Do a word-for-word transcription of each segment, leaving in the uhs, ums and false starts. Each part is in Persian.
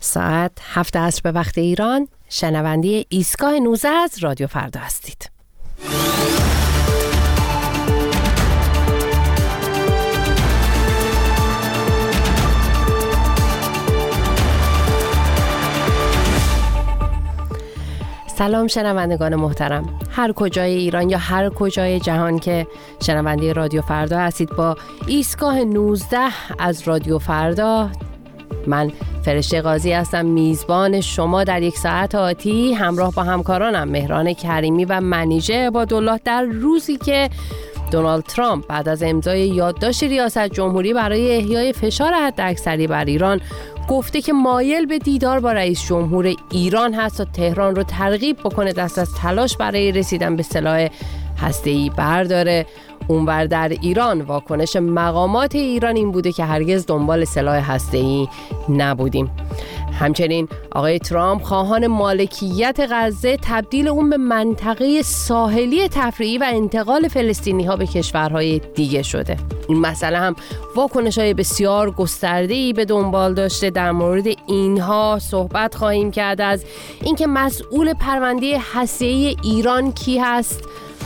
ساعت هفت عصر به وقت ایران، شنونده ایستگاه نوزده از رادیو فردا هستید. سلام شنوندگان محترم، هر کجای ایران یا هر کجای جهان که شنونده رادیو فردا هستید، با ایستگاه نوزده از رادیو فردا من فرشته قاضی هستم، میزبان شما در یک ساعت آتی همراه با همکارانم مهران کریمی و منیژه عبادالله، در روزی که دونالد ترامپ بعد از امضای یادداشت ریاست جمهوری برای احیای فشار حداکثری بر ایران گفته که مایل به دیدار با رئیس جمهور ایران هست تا تهران رو ترغیب بکنه دست از تلاش برای رسیدن به سلاح هسته‌ای برداره. اونور در ایران واکنش مقامات ایران این بوده که هرگز دنبال سلاح هسته‌ای نبودیم. همچنین آقای ترامپ خواهان مالکیت غزه، تبدیل اون به منطقه ساحلی تفریحی و انتقال فلسطینی ها به کشورهای دیگه شده. این مسئله هم واکنش‌های بسیار گسترده‌ای به دنبال داشته. در مورد اینها صحبت خواهیم کرد، از اینکه مسئول پرونده هسته‌ای ایران کی هست.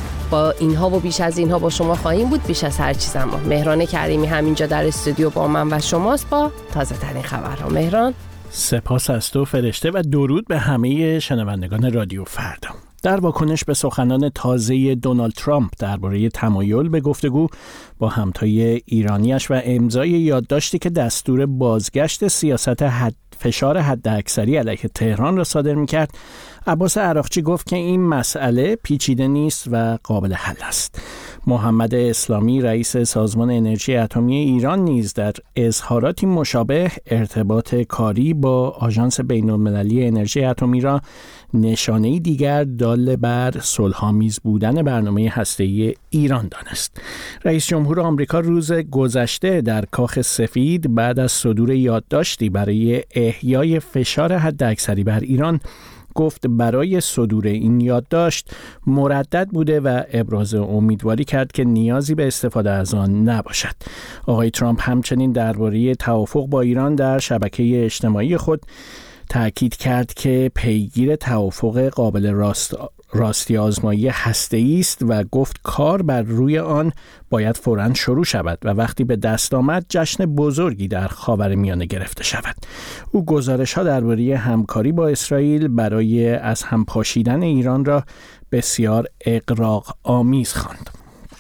با اینها و بیش از اینها با شما خواهیم بود. بیش از هر چیز اما مهران کریمی همینجا در استودیو با من و شماست با تازه ترین خبرها. مهران، سپاس از تو فرشته و درود به همه شنوندگان رادیو فردا. در واکنش به سخنان تازه دونالد ترامپ درباره تمایل به گفتگو با همتای ایرانیش و امضای یادداشتی که دستور بازگشت سیاست حد فشار حداکثری علیه تهران را صادر می‌کرد، عباس عراقچی گفت که این مسئله پیچیده نیست و قابل حل است. محمد اسلامی رئیس سازمان انرژی اتمی ایران نیز در اظهاراتی مشابه ارتباط کاری با آژانس بین‌المللی انرژی اتمی را نشانه‌ای دیگر دال بر صلح‌آمیز بودن برنامه هسته‌ای ایران دانست. رئیس جمهور آمریکا روز گذشته در کاخ سفید بعد از صدور یادداشتی برای احیای فشار حداکثری بر ایران گفت برای صدور این یادداشت مردد بوده و ابراز امیدواری کرد که نیازی به استفاده از آن نباشد. آقای ترامپ همچنین درباره توافق با ایران در شبکه اجتماعی خود تأکید کرد که پیگیر توافق قابل راست راستی آزمایی هسته‌ای است و گفت کار بر روی آن باید فوراً شروع شود و وقتی به دست آمد جشن بزرگی در خاورمیانه گرفته شود. او گزارش‌ها درباره همکاری با اسرائیل برای از هم پاشیدن ایران را بسیار اغراق آمیز خواند.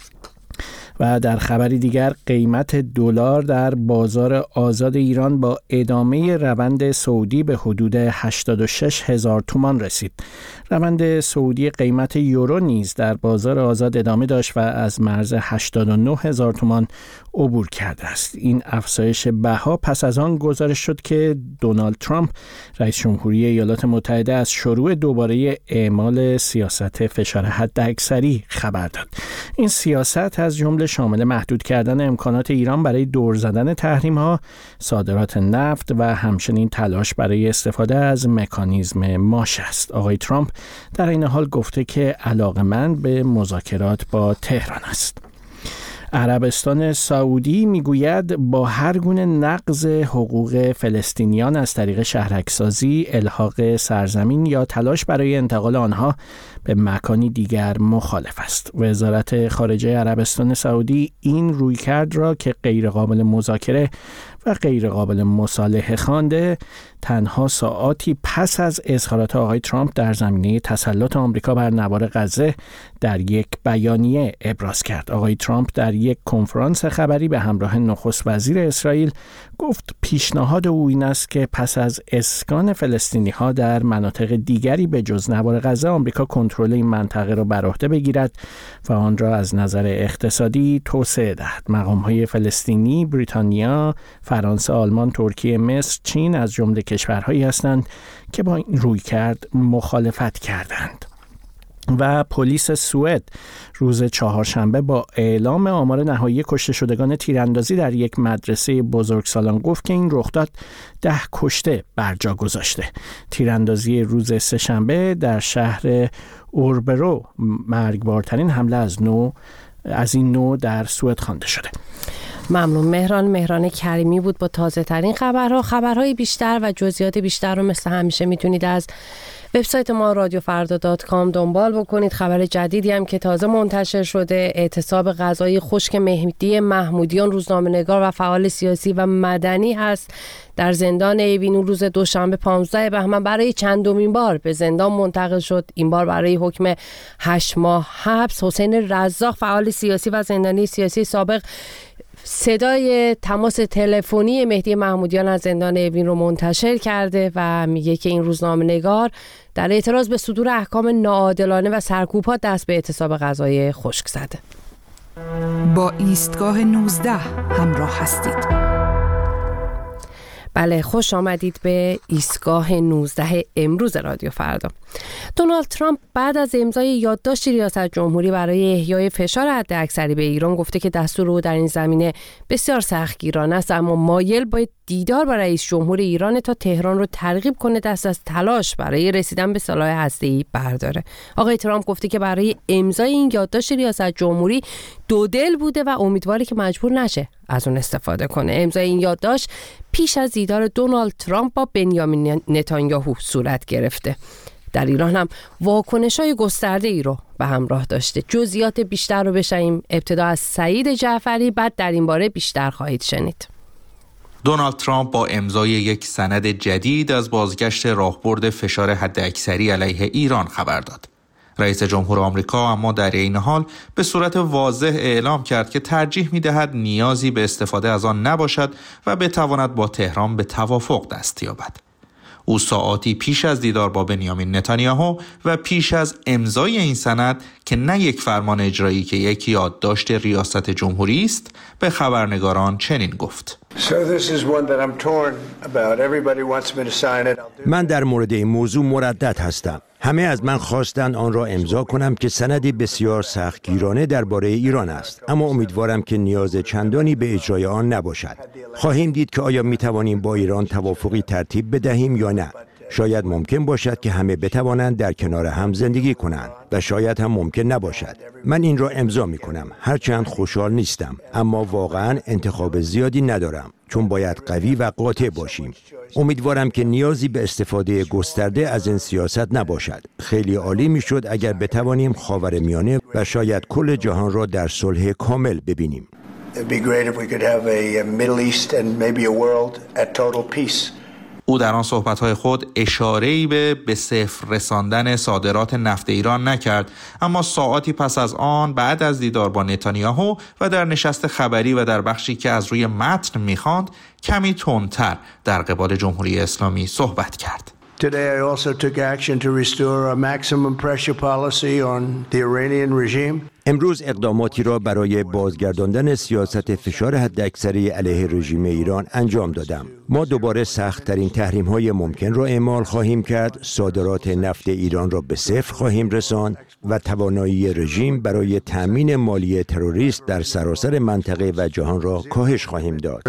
و در خبری دیگر، قیمت دلار در بازار آزاد ایران با ادامه روند صعودی به حدود هشتاد و شش هزار تومان رسید. روند صعودی قیمت یورو نیز در بازار آزاد ادامه داشت و از مرز هشتاد و نه هزار تومان عبور کرده است. این افزایش بها پس از آن گزارش شد که دونالد ترامپ رئیس جمهوری ایالات متحده از شروع دوباره اعمال سیاست فشار حداکثری خبر داد. این سیاست از جمله شامل محدود کردن امکانات ایران برای دور زدن تحریم‌ها، صادرات نفت و همچنین تلاش برای استفاده از مکانیزم ماش است. آقای ترامپ در این حال گفته که علاقه‌مند به مذاکرات با تهران است. عربستان سعودی میگوید با هر گونه نقض حقوق فلسطینیان از طریق شهرک‌سازی، الحاق سرزمین یا تلاش برای انتقال آنها به مکانی دیگر مخالف است. وزارت خارجه عربستان سعودی این رویکرد را که غیر قابل مذاکره و غیر قابل مصالحه خوانده، تنها ساعاتی پس از اظهارات آقای ترامپ در زمینه تسلط آمریکا بر نوار غزه در یک بیانیه ابراز کرد. آقای ترامپ در یک کنفرانس خبری به همراه نخست وزیر اسرائیل گفت پیشنهاد او این است که پس از اسکان فلسطینی‌ها در مناطق دیگری به جز نوار غزه، آمریکا کنترل این منطقه را بر عهده بگیرد و آن را از نظر اقتصادی توسعه دهد. مقام‌های فلسطینی، بریتانیا، فرانسه، آلمان، ترکیه، مصر، چین از جمله کشورهایی هستند که با این رویکرد مخالفت کردند. و پلیس سوئد روز چهارشنبه با اعلام آمار نهایی کشته شدگان تیراندازی در یک مدرسه بزرگسالان گفت که این رخداد ده کشته بر جا گذاشته. تیراندازی روز سه‌شنبه در شهر اوربرو مرگبارترین حمله از نوع از این نوع در سوئد خوانده شده. ممنون. مهران مهران کریمی بود با تازه ترین خبرها. خبرهای بیشتر و جزئیات بیشتر رو مثل همیشه میتونید از وبسایت ما رادیو فردا دات کام دنبال بکنید. خبر جدیدی هم که تازه منتشر شده، اعتصاب غذایی خشک مهدی محمودیان، روزنامه‌نگار و فعال سیاسی و مدنی هست، در زندان اوین روز دوشنبه پانزده بهمن برای چندمین بار به زندان منتقل شد. این بار برای حکم هشت ماه حبس. حسین رزاق فعال سیاسی و زندانی سیاسی سابق صدای تماس تلفنی مهدی محمودیان از زندان اوین رو منتشر کرده و میگه که این روزنامه‌نگار در اعتراض به صدور احکام ناعادلانه و سرکوب‌ها دست به اعتصاب غذایی خشک زده. با ایستگاه نوزده همراه هستید. بله، خوش آمدید به ایستگاه نوزده امروز رادیو فردا. دونالد ترامپ بعد از امضای یادداشت ریاست جمهوری برای احیای فشار حداکثری به ایران گفته که دستور او در این زمینه بسیار سختگیرانه است، اما مایل با دیدار با رئیس جمهور ایران تا تهران رو ترغیب کنه دست از تلاش برای رسیدن به سلاح هسته‌ای برداره. آقای ترامپ گفته که برای امضای این یادداشت ریاست جمهوری دو دل بوده و امیدواره که مجبور نشه از اون استفاده کنه. امضای این یادداشت پیش از دیدار دونالد ترامپ با بنیامین نتانیاهو صورت گرفته. در ایران هم واکنش‌های گسترده‌ای رو به همراه داشته. جزئیات بیشتر رو بشنویم ابتدا از سعید جعفری، بعد در این باره بیشتر خواهید شنید. دونالد ترامپ با امضای یک سند جدید از بازگشت راهبرد فشار حداکثری علیه ایران خبر داد. رئیس جمهور آمریکا اما در این حال به صورت واضح اعلام کرد که ترجیح می‌دهد نیازی به استفاده از آن نباشد و بتواند با تهران به توافق دست یابد. او ساعاتی پیش از دیدار با بنیامین نتانیاهو و پیش از امضای این سند که نه یک فرمان اجرایی که یک یادداشت ریاست جمهوری است، به خبرنگاران چنین گفت: من در مورد این موضوع مردد هستم. همه از من خواستند آن را امضا کنم که سندی بسیار سختگیرانه درباره ایران است، اما امیدوارم که نیاز چندانی به اجرای آن نباشد. خواهیم دید که آیا می توانیم با ایران توافقی ترتیب بدهیم یا نه. شاید ممکن باشد که همه بتوانند در کنار هم زندگی کنند و شاید هم ممکن نباشد. من این را امضا می کنم، هرچند خوشحال نیستم، اما واقعا انتخاب زیادی ندارم، چون باید قوی و قاطع باشیم. امیدوارم که نیازی به استفاده گسترده از این سیاست نباشد. خیلی عالی می شد اگر بتوانیم خاورمیانه و شاید کل جهان را در صلح کامل ببینیم. او در آن صحبت‌های خود اشاره‌ای به به صفر رساندن صادرات نفت ایران نکرد، اما ساعاتی پس از آن بعد از دیدار با نتانیاهو و در نشست خبری و در بخشی که از روی متن می‌خواند کمی تندتر در قبال جمهوری اسلامی صحبت کرد. Today I also took action to restore a maximum pressure policy on the Iranian regime. امروز اقداماتی را برای بازگرداندن سیاست فشار حداکثری علیه رژیم ایران انجام دادم. ما دوباره سخت‌ترین تحریم‌های ممکن را اعمال خواهیم کرد، صادرات نفت ایران را به صفر خواهیم رساند و توانایی رژیم برای تأمین مالی تروریست در سراسر منطقه و جهان را کاهش خواهیم داد.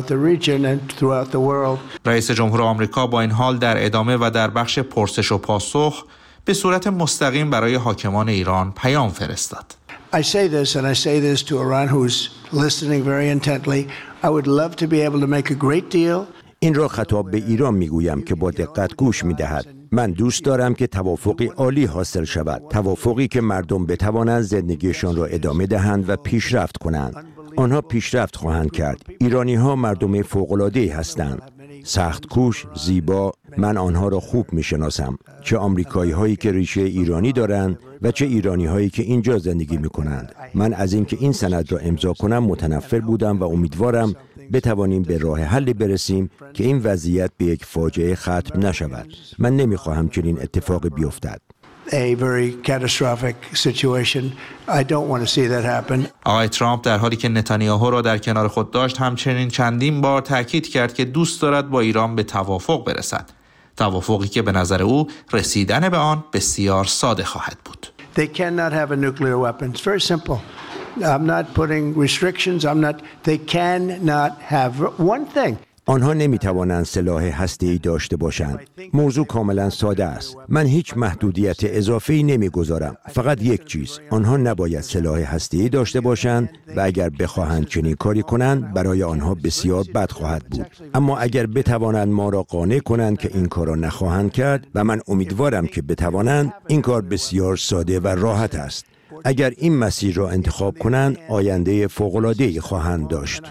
رئیس جمهور آمریکا با این حال در ادامه و در بخش پرسش و پاسخ به صورت مستقیم برای حاکمان ایران پیام فرستاد. I say this and I say this to Iran who's listening very intently. I would love to be able to make a great deal. این را خطاب به ایران میگویم که با دقت گوش میدهد. من دوست دارم که توافقی عالی حاصل شود. توافقی که مردم بتوانند زندگیشان را ادامه دهند و پیشرفت کنند. آنها پیشرفت خواهند کرد. ایرانی ها مردم فوق‌العاده‌ای هستند. سخت کوش، زیبا، من آنها را خوب میشناسم. چه آمریکایی هایی که ریشه ایرانی دارند و چه ایرانی هایی که اینجا زندگی می کنند. من از اینکه این سند را امضا کنم متنفر بودم و امیدوارم بتوانیم به راه حلی برسیم که این وضعیت به یک فاجعه ختم نشود. من نمیخواهم چنین اتفاقی بیفتد. A very catastrophic situation. I don't want to see that happen. آقای ترامپ در حالی که نتانیاهو را در کنار خود داشت همچنین چندین بار تاکید کرد که دوست دارد با ایران به توافق برسد. توافقی که به نظر او رسیدن به آن بسیار ساده خواهد بود. They cannot have a nuclear weapon. It's very simple. I'm not putting restrictions. I'm not. They cannot have one thing. آنها نمیتوانند سلاح هسته‌ای داشته باشند. موضوع کاملا ساده است. من هیچ محدودیت اضافه‌ای نمیگذارم. فقط یک چیز، آنها نباید سلاح هسته‌ای داشته باشند و اگر بخواهند چنین کاری کنند برای آنها بسیار بد خواهد بود. اما اگر بتوانند ما را قانع کنند که این کار را نخواهند کرد و من امیدوارم که بتوانند، این کار بسیار ساده و راحت است. اگر این مسیر را انتخاب کنند آینده فوق‌العاده‌ای خواهند داشت.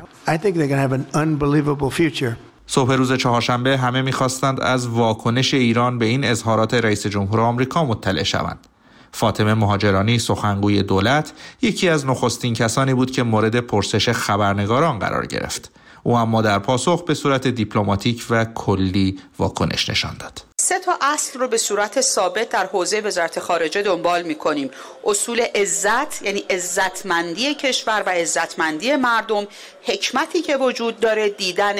صبح روز چهارشنبه همه می‌خواستند از واکنش ایران به این اظهارات رئیس جمهور آمریکا مطلع شوند. فاطمه مهاجرانی سخنگوی دولت یکی از نخستین کسانی بود که مورد پرسش خبرنگاران قرار گرفت. او اما در پاسخ به صورت دیپلماتیک و کلی واکنش نشان داد. سه تا اصل رو به صورت ثابت در حوزه وزارت خارجه دنبال می‌کنیم. اصول عزت، یعنی عزتمندی کشور و عزتمندی مردم، حکمتی که وجود داره، دیدن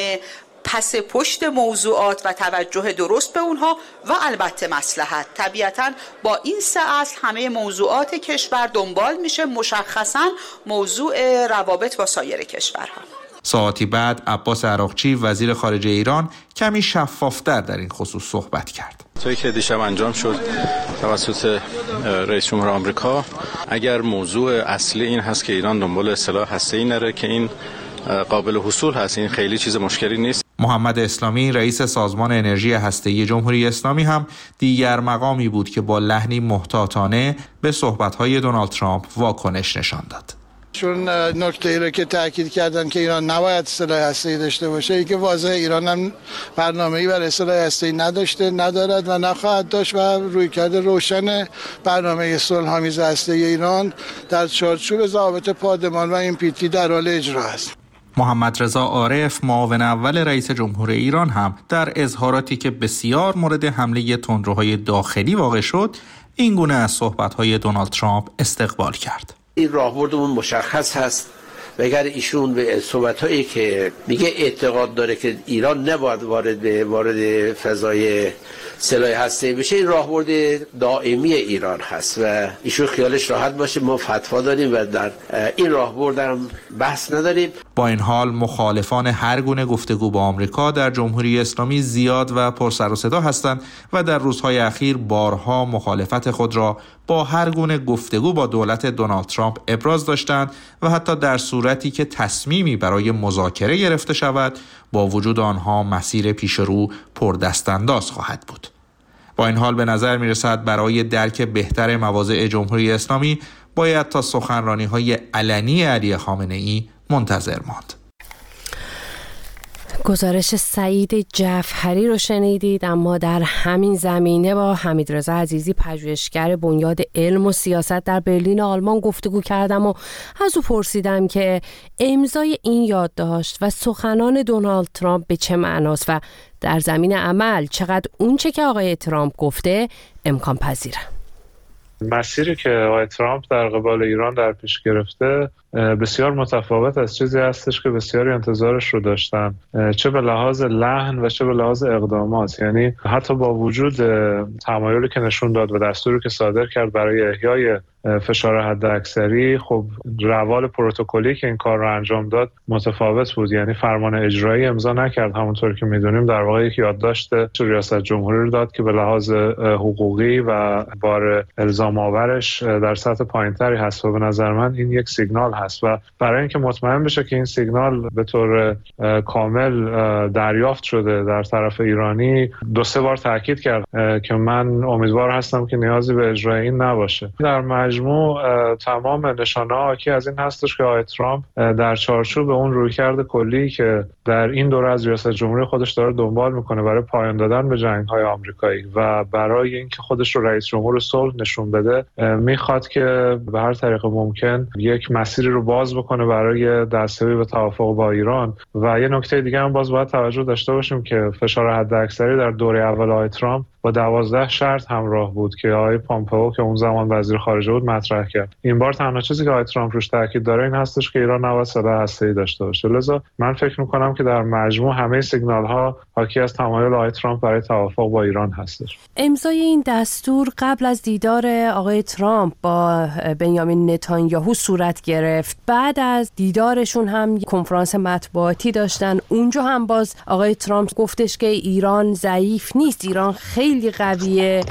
پس پشت موضوعات و توجه درست به اونها و البته مصلحت. طبیعتاً با این سه اصل همه موضوعات کشور دنبال میشه، مشخصاً موضوع روابط با سایر کشورها. ساعتی بعد عباس عراقچی وزیر خارجه ایران کمی شفافتر در این خصوص صحبت کرد. تویی که دیشب انجام شد توسط رئیس جمهور آمریکا، اگر موضوع اصلی این هست که ایران دنبال سلاح هسته‌ای نره که این قابل حصول هست، این خیلی چیز مشکلی نیست. محمد اسلامی رئیس سازمان انرژی هسته‌ای جمهوری اسلامی هم دیگر مقامی بود که با لحنی محتاطانه به صحبت‌های دونالد ترامپ واکنش نشان داد. چون نکته ای رو که تاکید کردن که ایران نباید سلاح هسته‌ای داشته باشه، ای که واضحه ایران هم برنامه‌ای برای سلاح هسته‌ای نداشته، ندارد و نخواهد داشت و رویکرد روشن برنامه صلح‌آمیز هسته‌ای ایران در چارچوب ضوابط پادمان و این پی تی در حال اجرا است. محمد رضا عارف معاون اول رئیس جمهور ایران هم در اظهاراتی که بسیار مورد حمله تندروهای داخلی واقع شد، این گونه از صحبت‌های دونالد ترامپ استقبال کرد. این راهبردمون مشخص هست و اگر ایشون به صحبت‌هایی که میگه اعتقاد داره که ایران نباید وارد وارد فضای سلاح هسته‌ای بشه، این راهبرد دائمی ایران هست و ایشون خیالش راحت باشه، ما فتوا داریم و در این راهبرد هم بحث نداریم. با این حال مخالفان هر گونه گفتگو با آمریکا در جمهوری اسلامی زیاد و پر سر و صدا هستند و در روزهای اخیر بارها مخالفت خود را با هر گونه گفتگو با دولت دونالد ترامپ ابراز داشتند و حتی در صورتی که تصمیمی برای مذاکره گرفته شود، با وجود آنها مسیر پیش رو پردستانداز خواهد بود. با این حال به نظر می رسد برای درک بهتر مواضع جمهوری اسلامی باید تا سخنرانی‌های علنی علی خامنه‌ای منتظر ماند. گزارش سعید جعفری رو شنیدید. اما در همین زمینه با حمیدرضا عزیزی پژوهشگر بنیاد علم و سیاست در برلین آلمان گفتگو کردم و از او پرسیدم که امضای این یادداشت و سخنان دونالد ترامپ به چه معناست و در زمین عمل چقدر اونچه که آقای ترامپ گفته امکان پذیره. مسیری که آقای ترامپ در قبال ایران در پیش گرفته بسیار متفاوت از چیزی هستش که بسیاری انتظارش رو داشتن، چه به لحاظ لحن و چه به لحاظ اقدامات. یعنی حتی با وجود تمایلی که نشون داد و دستوری که صادر کرد برای احیای فشار حداکثری، خب روال پروتکلی که این کار رو انجام داد متفاوت بود. یعنی فرمان اجرایی امضا نکرد، همونطور که میدونیم در واقع یک یادداشت ریاست جمهوری رو داد که به لحاظ حقوقی و بار الزام آورش در سطح پایینتری هست و به نظر من این یک سیگنال هست و برای اینکه مطمئن بشه که این سیگنال به طور کامل دریافت شده در طرف ایرانی، دو سه بار تاکید کرد که من امیدوار هستم که نیازی به اجرای این نباشه. در مجموع تمام نشانه‌ها حاکی از این هستش که آقای ترامپ در چارچوب اون رویکرد کلی که در این دوره از ریاست جمهوری خودش داره دنبال میکنه برای پایان دادن به جنگ‌های آمریکایی و برای اینکه خودش رو رئیس جمهور صلح نشون بده، میخواد که به هر طریق ممکن یک مسیری رو باز بکنه برای دستیابی به توافق با ایران. و یه نکته دیگه هم باز باید توجه داشته باشیم که فشار حداکثری در دوره اول آقای ترامپ با دوازده شرط همراه بود که آقای پامپئو که اون زمان وزیر خارجه بود مطرح کرد. این بار تنها چیزی که آقای ترامپ روش تاکید داره این هستش که ایران نباید سلاح هسته‌ای داشته باشه. لذا من فکر می‌کنم که در مجموع همه سیگنال‌ها حاکی از تمایل آقای ترامپ برای توافق با ایران هستش. امضای این دستور قبل از دیدار آقای ترامپ با بنیامین نتانیاهو صورت گرفت. بعد از دیدارشون هم کنفرانس مطبوعاتی داشتن. اونجا هم باز آقای ترامپ گفتش که ایران ضعیف نیست، ایران خیلی قویه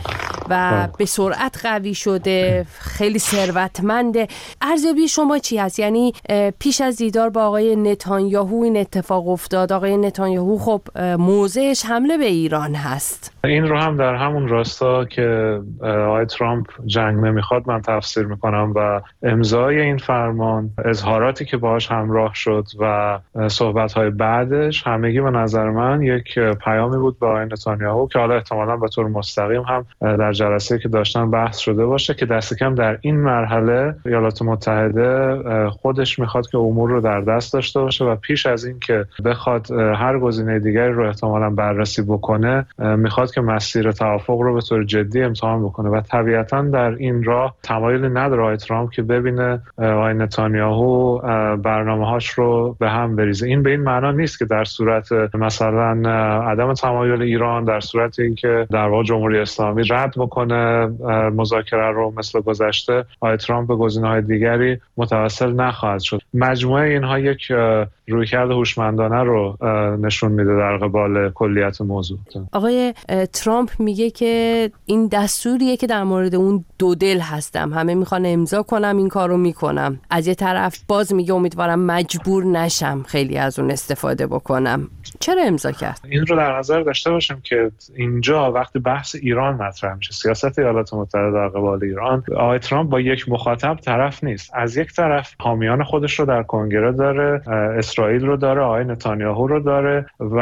و به سرعت قوی شده، خیلی ثروتمنده. ارزیابی شما چی هست؟ یعنی پیش از دیدار با آقای نتانیاهو این اتفاق افتاد. آقای نتانیاهو خب موضعش حمله به ایران هست. این رو هم در همون راستا که آقای ترامپ جنگ نمیخواد من تفسیر میکنم و امضای این فرمان، اظهاراتی که باهاش همراه شد و صحبت‌های بعدش همگی به نظر من یک پیامی بود به آقای نتانیاهو که حالا احتمالاً به طور مستقیم هم در جلسه‌ای که داشتن بحث شده باشه که دست کم در این مرحله ایالات متحده خودش میخواد که امور رو در دست داشته باشه و پیش از این که بخواد هر گزینه دیگری رو احتمالاً بررسی بکنه میخواد که مسیر توافق رو به طور جدی امتحان بکنه و طبیعتاً در این راه تمایلی نداره آقای ترامپ که ببینه آقای نتانیاهو برنامه‌هاش رو به هم بریزه. این به این معنا نیست که در صورت مثلا عدم تمایل ایران، در صورت اینکه در واقع جمهوری اسلامی رد بکنه مذاکره رو مثل گذشته، آقای ترامپ به گزینه‌های دیگری متوسل نخواهد شد. مجموعه اینها یک رویکرد هوشمندانه رو نشون میده در قبال کلیت موضوع. آقای ترامپ میگه که این دستوریه که در مورد اون دو دل هستم، همه میخوان امضا کنم این کارو میکنم. از یه طرف باز میگه امیدوارم مجبور نشم خیلی از اون استفاده بکنم. چرا امضا کرد؟ این رو در نظر داشته باشیم که اینجا وقتی بحث ایران مطرح میشه، سیاست ایالات متحده در قبال ایران، آقای ترامپ با یک مخاطب طرف نیست. از یک طرف حامیان خودش رو در کنگره داره، اسرائیل رو داره، آقای نتانیاهو رو داره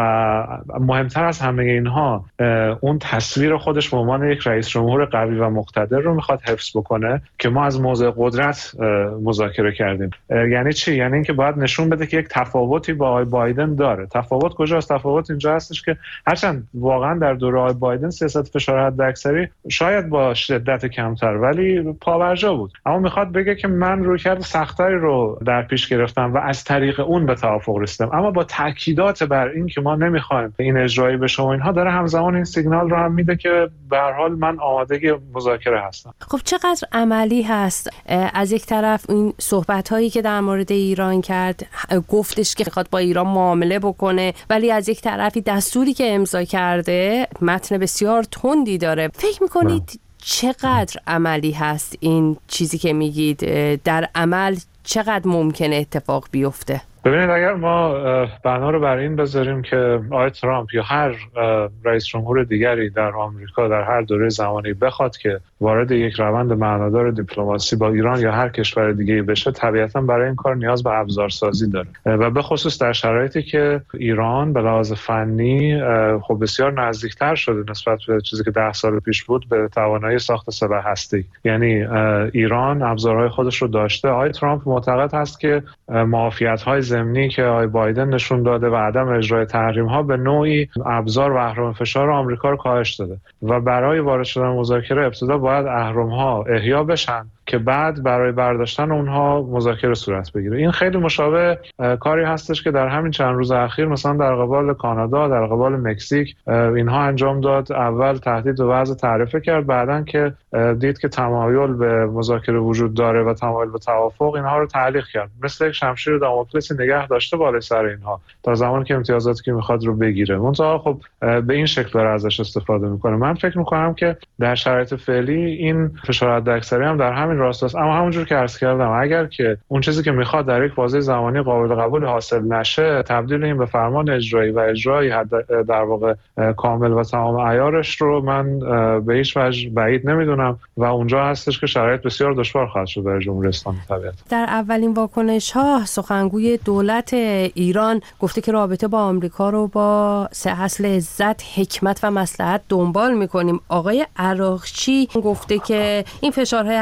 و مهمتر از همه اینها اون تصویر خودش به عنوان یک رئیس جمهور قوی و مقتدر رو میخواد حفظ بکنه که ما از موضع قدرت مذاکره کردیم. یعنی چی؟ یعنی اینکه باید نشون بده که یک تفاوتی با آقای بایدن داره. تفاوت کجاست؟ تفاوت اینجا هستش که هرچند واقعا در دوره آقای بایدن سیاست فشار حداکثری شاید با شدت کمتر ولی پابرجا بود، اما میخواد بگه که من رویکرد سخت‌تری رو در پیش گرفتم و از طریق اون به توافق رسیدم، اما با تاکیدات بر این که ما نمیخوایم این اجرایی بشه و اینها داره همزمان این سیگنال رو هم میده که به هر حال من آماده مذاکره هستم. خب چقدر عملی هست؟ از یک طرف این صحبت‌هایی که در مورد ایران کرد، گفتش که میخواد با ایران معامله بکنه، ولی از یک طرفی دستوری که امضا کرده متن بسیار تندی داره. فکر میکنید چقدر عملی هست این چیزی که میگید؟ در عمل چقدر ممکنه اتفاق بیفته؟ ببینید اگر ما بنا رو بر این بذاریم که آقای ترامپ یا هر رئیس جمهور دیگری در آمریکا در هر دوره زمانی بخواد که وارد یک روند معنادار دیپلماسی با ایران یا هر کشور دیگه‌ای بشه، طبیعتاً برای این کار نیاز به ابزارسازی داره و به خصوص در شرایطی که ایران به لحاظ فنی خب بسیار نزدیکتر شده نسبت به چیزی که ده سال پیش بود به توانایی ساخت سلاح هسته‌ای. یعنی ایران ابزارهای خودش رو داشته. آقای ترامپ معتقد هست که معافیت‌های ضمنی که آقای بایدن نشون داده و عدم اجرای تحریم‌ها به نوعی ابزار و اهرم فشار آمریکا رو کاهش داده و برای وارد شدن مذاکره ابتدا باید اهرم‌ها احیا بشن که بعد برای برداشتن اونها مذاکره صورت بگیره. این خیلی مشابه کاری هستش که در همین چند روز اخیر مثلا در قبال کانادا، در قبال مکزیک اینها انجام داد. اول تهدید و وضع تعرفه کرد، بعدن که دید که تمایل به مذاکره وجود داره و تمایل به توافق، اینها رو تعلیق کرد. مثل یک شمشیر داموکلسی نگه داشته بالای سر اینها تا زمانی که امتیازاتی که میخواد رو بگیره. منتها خب به این شکل داره ازش استفاده میکنه. من فکر میکنم که در شرایط فعلی این فشار حداکثری هم در همین راستاست، اما همونجور که عرض کردم اگر که اون چیزی که میخواد در یک بازه زمانی قابل قبول حاصل نشه، تبدیل این به فرمان اجرایی و اجرایی در واقع کامل و تمام عیارش رو من به هیچ وجه بعید نمیدونم و اونجا هستش که شرایط بسیار دشوار خواهد شد برای جمهوری اسلامی. طبیعت در اولین واکنش ها سخنگوی دولت ایران گفته که رابطه با آمریکا رو با سه اصل عزت، حکمت و مصلحت دنبال میکنیم. آقای عراقچی گفته که این فشارهای حداکثری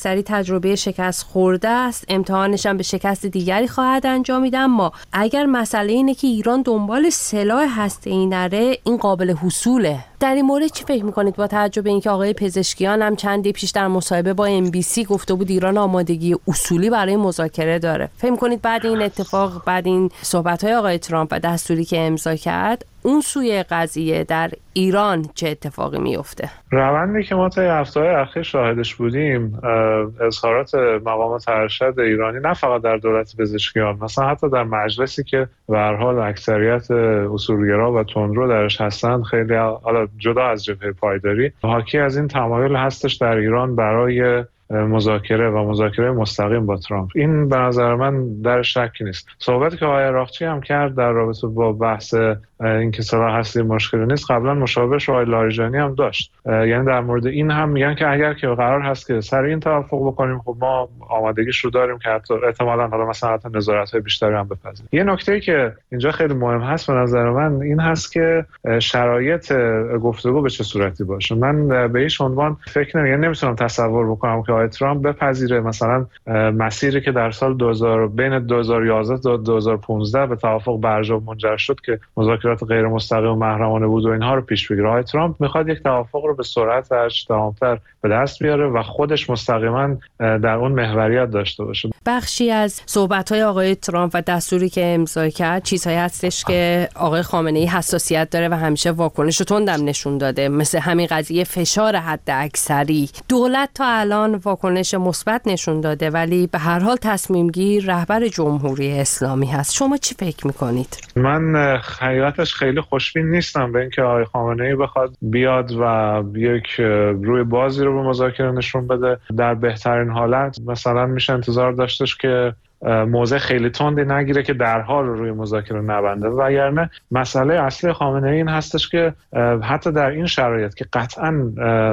حداکثری تجربه شکست خورده است، امتحانش هم به شکست دیگری خواهد انجامید. اما اگر مسئله اینه که ایران دنبال سلاح هسته‌ای نره، این قابل حصوله. در این مورد چی فکر میکنید با توجه به اینکه آقای پزشکیان هم چندی پیش در مصاحبه با ام بی سی گفته بود ایران آمادگی اصولی برای مذاکره داره؟ فکر میکنید بعد این اتفاق، بعد این صحبت‌های آقای ترامپ و دستوری که امضا کرد، اون سوی قضیه در ایران چه اتفاقی میفته؟ روندی که ما طی هفته‌های اخیر شاهدش بودیم، اظهارات مقامات ارشد ایرانی نه فقط در دولت پزشکیان، مثلا حتی در مجلسی که به هر حال اکثریت اصولگرا و تندرو درش هستند، خیلی حالا جدا از جبهه پایداری، حاکی از این تمایل هستش در ایران برای مذاکره و مذاکره مستقیم با ترامپ. این به نظر من در شکی نیست. صحبتی که آقای عراقچی هم کرد در رابطه با بحث اینکه سلاح هستی مشکلی نیست، قبلا مشاورش آقای لاریجانی هم داشت. یعنی در مورد این هم میگن که اگر که قرار هست که سر این توافق بکنیم، خب ما آمادگیش رو داریم که حتی احتمالاً حالا مثلا حتی نظارت‌های بیشتری هم بپذیریم. یه نکته‌ای که اینجا خیلی مهم هست به نظر من این هست که شرایط گفتگو به چه صورتی باشه. من به هیچ عنوان فکر نمی‌کنم، یعنی نمیتونم تصور بکنم که آقای ترامپ بپذیره مثلا مسیری که در سال دو هزار بین دو هزار و یازده تا دو هزار و پانزده به توافق برجام منجر شد که مذاکرات غیر مستقیم و محرمانه بود و اینها رو پیش بگیره. آقای ترامپ میخواد یک توافق رو به سرعت هرچه تمام‌تر به دست بیاره و خودش مستقیما در اون محوریت داشته باشه. بخشی از صحبت‌های آقای ترامپ و دستوری که امضا کرد چیزهایی هستش که آقای خامنه‌ای حساسیت داره و همیشه واکنش تندم نشون داده، مثل همین قضیه فشار حداکثری. دولت تا الان واکنش مثبت نشون داده، ولی به هر حال تصمیم گیر رهبر جمهوری اسلامی هست. شما چی فکر میکنید؟ من حقیقتش خیلی خوشبین نیستم به اینکه آقای خامنه‌ای بخواد بیاد و یک روی بازی رو به مذاکره نشون بده. در بهترین حالت مثلا میشه انتظار داشتش که موضع خیلی تندی نگیره که در حال روی مذاکره نبنده، وگرنه مسئله اصلی خامنه‌ای این هستش که حتی در این شرایط که قطعاً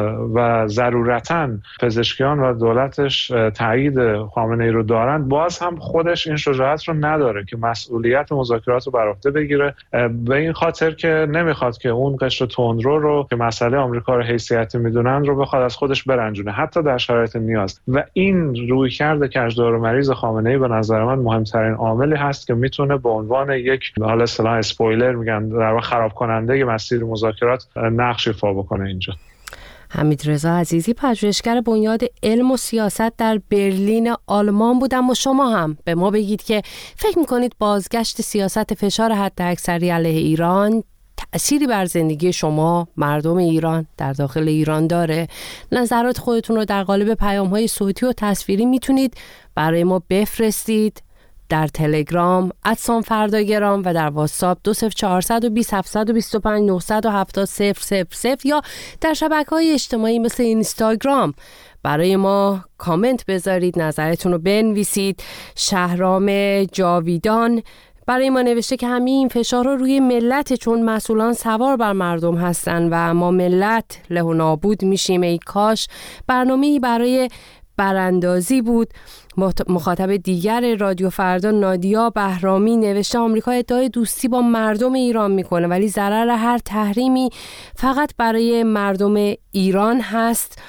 و ضرورتاً پزشکیان و دولتش تایید خامنه‌ای رو دارند، باز هم خودش این شجاعت رو نداره که مسئولیت مذاکرات رو بر عهده بگیره، به این خاطر که نمیخواد که اون قشر تندرو رو که مسئله آمریکا رو حیثیتی میدونن رو بخواد از خودش برنجونه حتی در شرایط نیاز. و این رویکرد کجدار و مریض خامنه‌ای به نظر من مهمترین عاملی هست که میتونه به عنوان یک حالا اصطلاح اسپویلر میگن در واقع خراب کننده مسیر مذاکرات نقش ایفا بکنه اینجا. حمیدرضا عزیزی پژوهشگر بنیاد علم و سیاست در برلین آلمان بودم و شما هم به ما بگید که فکر میکنید بازگشت سیاست فشار حداکثری علیه ایران تأثیری بر زندگی شما مردم ایران در داخل ایران داره؟ نظرات خودتون رو در قالب پیام‌های صوتی و تصویری میتونید برای ما بفرستید در تلگرام ادسان فرداگرام و در واتساپ دو صفر چهار دو صفر هفت دو پنج نه هفت صفر صفر صفر یا در شبکه‌های اجتماعی مثل اینستاگرام برای ما کامنت بذارید، نظرتون رو بنویسید. شهرام جاویدان برای ما نوشته که همین فشار رو روی ملت، چون مسئولان سوار بر مردم هستن و ما ملت له و نابود میشیم. ای کاش برنامه‌ای برای براندازی بود. مخاطب دیگر رادیو فردا نادیا بهرامی نوشته آمریکا ادعای دوستی با مردم ایران میکنه ولی ضرر هر تحریمی فقط برای مردم ایران هست.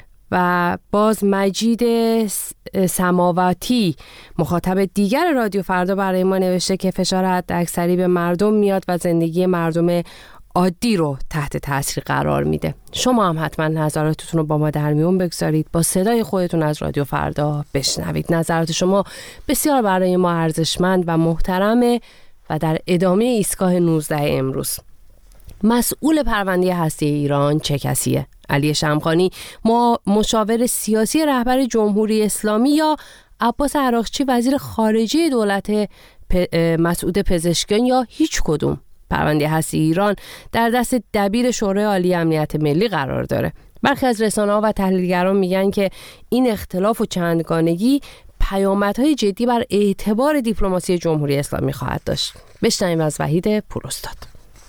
و باز مجید سماواتی مخاطب دیگر رادیو فردا برای ما نوشته که فشار حداکثری به مردم میاد و زندگی مردم عادی رو تحت تاثیر قرار میده. شما هم حتما نظراتتون رو با ما در میون بگذارید، با صدای خودتون از رادیو فردا بشنوید. نظرات شما بسیار برای ما ارزشمند و محترمه. و در ادامه ایستگاه نوزده امروز، مسئول پرونده هستی ایران چه کسیه؟ علی شمخانی ما مشاور سیاسی رهبر جمهوری اسلامی یا عباس عراقچی وزیر خارجه دولت پ... مسعود پزشکیان یا هیچ کدوم؟ پرونده هستی ایران در دست دبیر شورای عالی امنیت ملی قرار داره. برخی از رسانه‌ها و تحلیلگران میگن که این اختلاف و چندگانگی پیامدهای جدی بر اعتبار دیپلماسی جمهوری اسلامی خواهد داشت. بشنویم از وحید پوراستاد.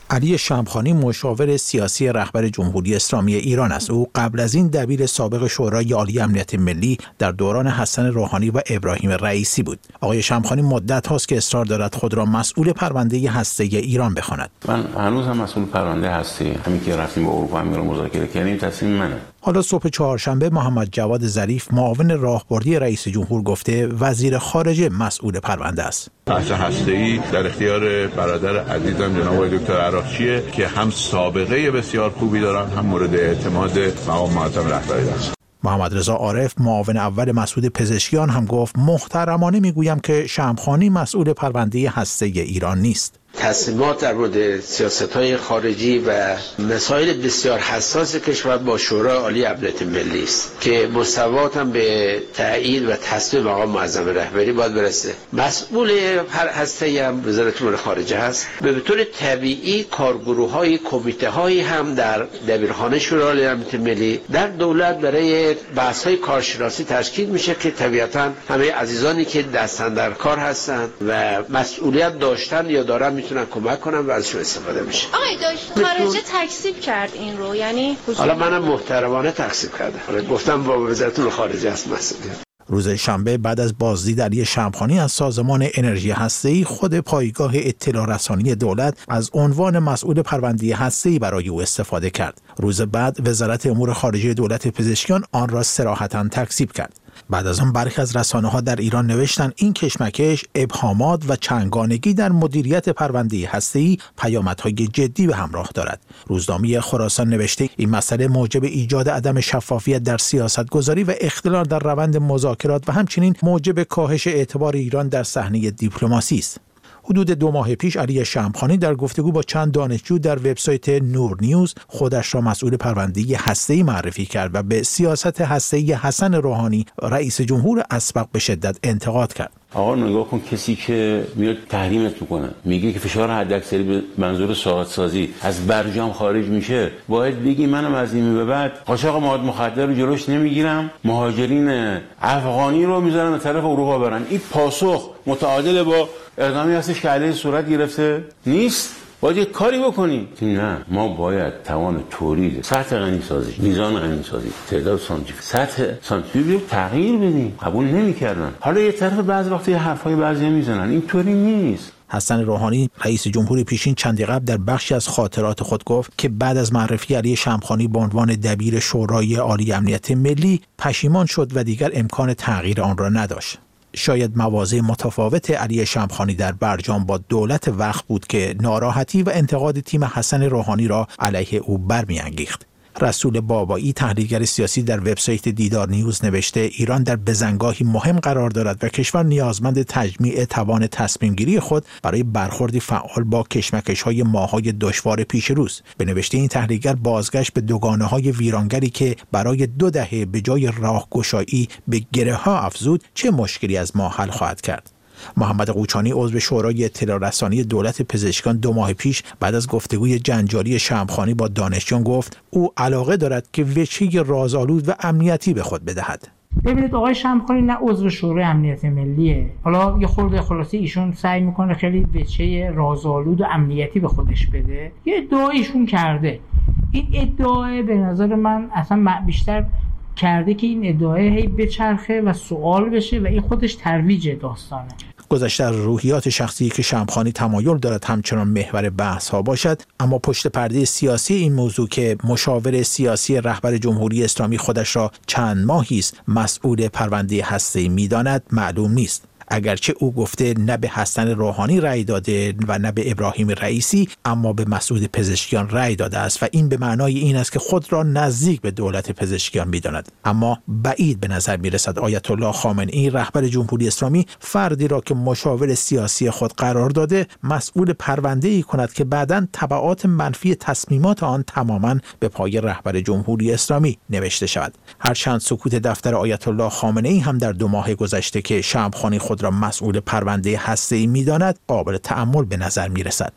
علی شمخانی مشاور سیاسی رهبر جمهوری اسلامی ایران است. او قبل از این دبیر سابق شورای عالی امنیت ملی در دوران حسن روحانی و ابراهیم رئیسی بود. آقای شمخانی مدت هاست که اصرار دارد خود را مسئول پرونده هسته‌ای ایران بخواند. من هنوز هم مسئول پرونده هسته‌ای، همین که رفتیم با اروپا هم مذاکره کردیم، تصمیم منه. حالا صبح چهارشنبه محمد جواد ظریف معاون راهبردی رئیس جمهور گفته وزیر خارجه مسئول پرونده است. بحث هسته‌ای در اختیار برادر عزیزم جناب دکتر عراقچیه که هم سابقه بسیار خوبی دارن، هم مورد اعتماد مقام معظم رهبری است. محمد رضا عارف معاون اول مسعود پزشکیان هم گفت محترمانه میگویم که شمخانی مسئول پرونده هسته‌ای ایران نیست. تصمیمات در مورد سیاست‌های خارجی و مسائل بسیار حساس کشور با شورای عالی امنیت ملی است که مستوات هم به تایید و تصویب مقام معظم رهبری باید برسه. مسئول هر هسته‌ای هم وزارت امور خارجه هست. به طور طبیعی کارگروه‌های کمیته‌هایی هم در دبیرخانه شورای عالی امنیت ملی در دولت برای بحث‌های کارشناسی تشکیل میشه که طبیعتاً همه عزیزانی که دستن در کار هستند و مسئولیت داشتن یا دارن میتونن کمک کنن و ازشون استفاده میشه. آقای دکتر خارجه تکذیب کرد این رو، یعنی حالا منم محترمانه تکذیب کردم. حالا گفتم با وزارت خارجه است مسئولیت. روز شنبه بعد از بازدید علی شمخانی از سازمان انرژی هسته‌ای، خود پایگاه اطلاع رسانی دولت از عنوان مسئول پرونده هسته‌ای برای او استفاده کرد. روز بعد وزارت امور خارجه دولت پزشکیان آن را صراحتاً تکذیب کرد. بعد از آن برخی از رسانه‌ها در ایران نوشتند این کشمکش، ابهامات و چنگانگی در مدیریت پرونده هسته‌ای پیامدهای جدی به همراه دارد. روزنامه خراسان نوشته این مسئله موجب ایجاد عدم شفافیت در سیاست‌گذاری و اختلال در روند مذاکرات و همچنین موجب کاهش اعتبار ایران در صحنه دیپلماسی است. حدود دو ماه پیش علی شمخانی در گفتگو با چند دانشجو در وبسایت نور نیوز خودش را مسئول پرونده هسته‌ای معرفی کرد و به سیاست هسته‌ای حسن روحانی رئیس جمهور اسبق به شدت انتقاد کرد. آقا نگاه کن، کسی که میاد تحریمت میکنه، میگه که فشار حداکثری به منظور ساعت سازی از برجام خارج میشه، باید بگی منم از این به بعد قاچاق مواد مخدر رو جلوش نمیگیرم، مهاجرین افغانی رو میذارم به طرف اروپا برن. این پاسخ متعادل با اقدامی هستش که علیه صورت گرفته نیست؟ باید یک کاری بکنیم. نه، ما باید توان تولید، سطح غنی سازی، میزان غنی سازی، تعداد سانتریفیوژ، سطح سانتریفیوژ تغییر بدیم. قبول نمی‌کردن. حالا یه طرف بعضی وقتی حرفای بعضی میزنن، اینطوری نیست. حسن روحانی رئیس جمهور پیشین چندی قبل در بخشی از خاطرات خود گفت که بعد از معرفی علی شمخانی به عنوان دبیر شورای عالی امنیت ملی پشیمان شد و دیگر امکان تغییر آن را نداشت. شاید مواضع متفاوت علی شمخانی در برجام با دولت وقت بود که ناراحتی و انتقاد تیم حسن روحانی را علیه او برمی‌انگیخت. رسول بابایی تحلیلگر سیاسی در وبسایت دیدار نیوز نوشته ایران در بزنگاهی مهم قرار دارد و کشور نیازمند تجمیع توان تصمیم گیری خود برای برخوردی فعال با کشمکش‌های ماه‌های دشوار پیش روست. به نوشته این تحلیلگر بازگشت به دوگانه‌های ویرانگری که برای دو دهه به جای راهگشایی به گره‌ها افزود چه مشکلی از ما حل خواهد کرد. محمد قوچانی عضو شورای اطلاع رسانی دولت پزشکان دو ماه پیش بعد از گفتگوی جنجالی شمخانی با دانشجویان گفت او علاقه دارد که وجهی رازآلود و امنیتی به خود بدهد. ببینید آقای شمخانی نه عضو شورای امنیت ملیه، حالا یه خورده خلاصی ایشون سعی میکنه خیلی وجهی رازآلود و امنیتی به خودش بده، یه ادعایشون کرده. این ادعای به نظر من اصلا بیشتر کرده که این ادعای هی بچرخه و سوال بشه و این خودش ترویج داستانه. گذشته از روحیات شخصی که شمخانی تمایل دارد همچنان محور بحث ها باشد، اما پشت پرده سیاسی این موضوع که مشاور سیاسی رهبر جمهوری اسلامی خودش را چند ماهی است مسئول پرونده هسته‌ای می‌داند معلوم نیست. اگرچه او گفته نه به حسن روحانی رأی داده و نه به ابراهیم رئیسی، اما به مسعود پزشکیان رأی داده است و این به معنای این است که خود را نزدیک به دولت پزشکیان می‌داند. اما بعید به نظر می‌رسد آیت الله خامنه‌ای رهبر جمهوری اسلامی فردی را که مشاور سیاسی خود قرار داده مسئول پرونده‌ای کند که بعداً تبعات منفی تصمیمات آن تماماً به پای رهبر جمهوری اسلامی نوشته شود. هرچند سکوت دفتر آیت الله خامنه‌ای هم در دو ماه گذشته که شمخانی خود را مسئول پرونده هسته‌ای می‌داند قابل تأمل به نظر می‌رسد.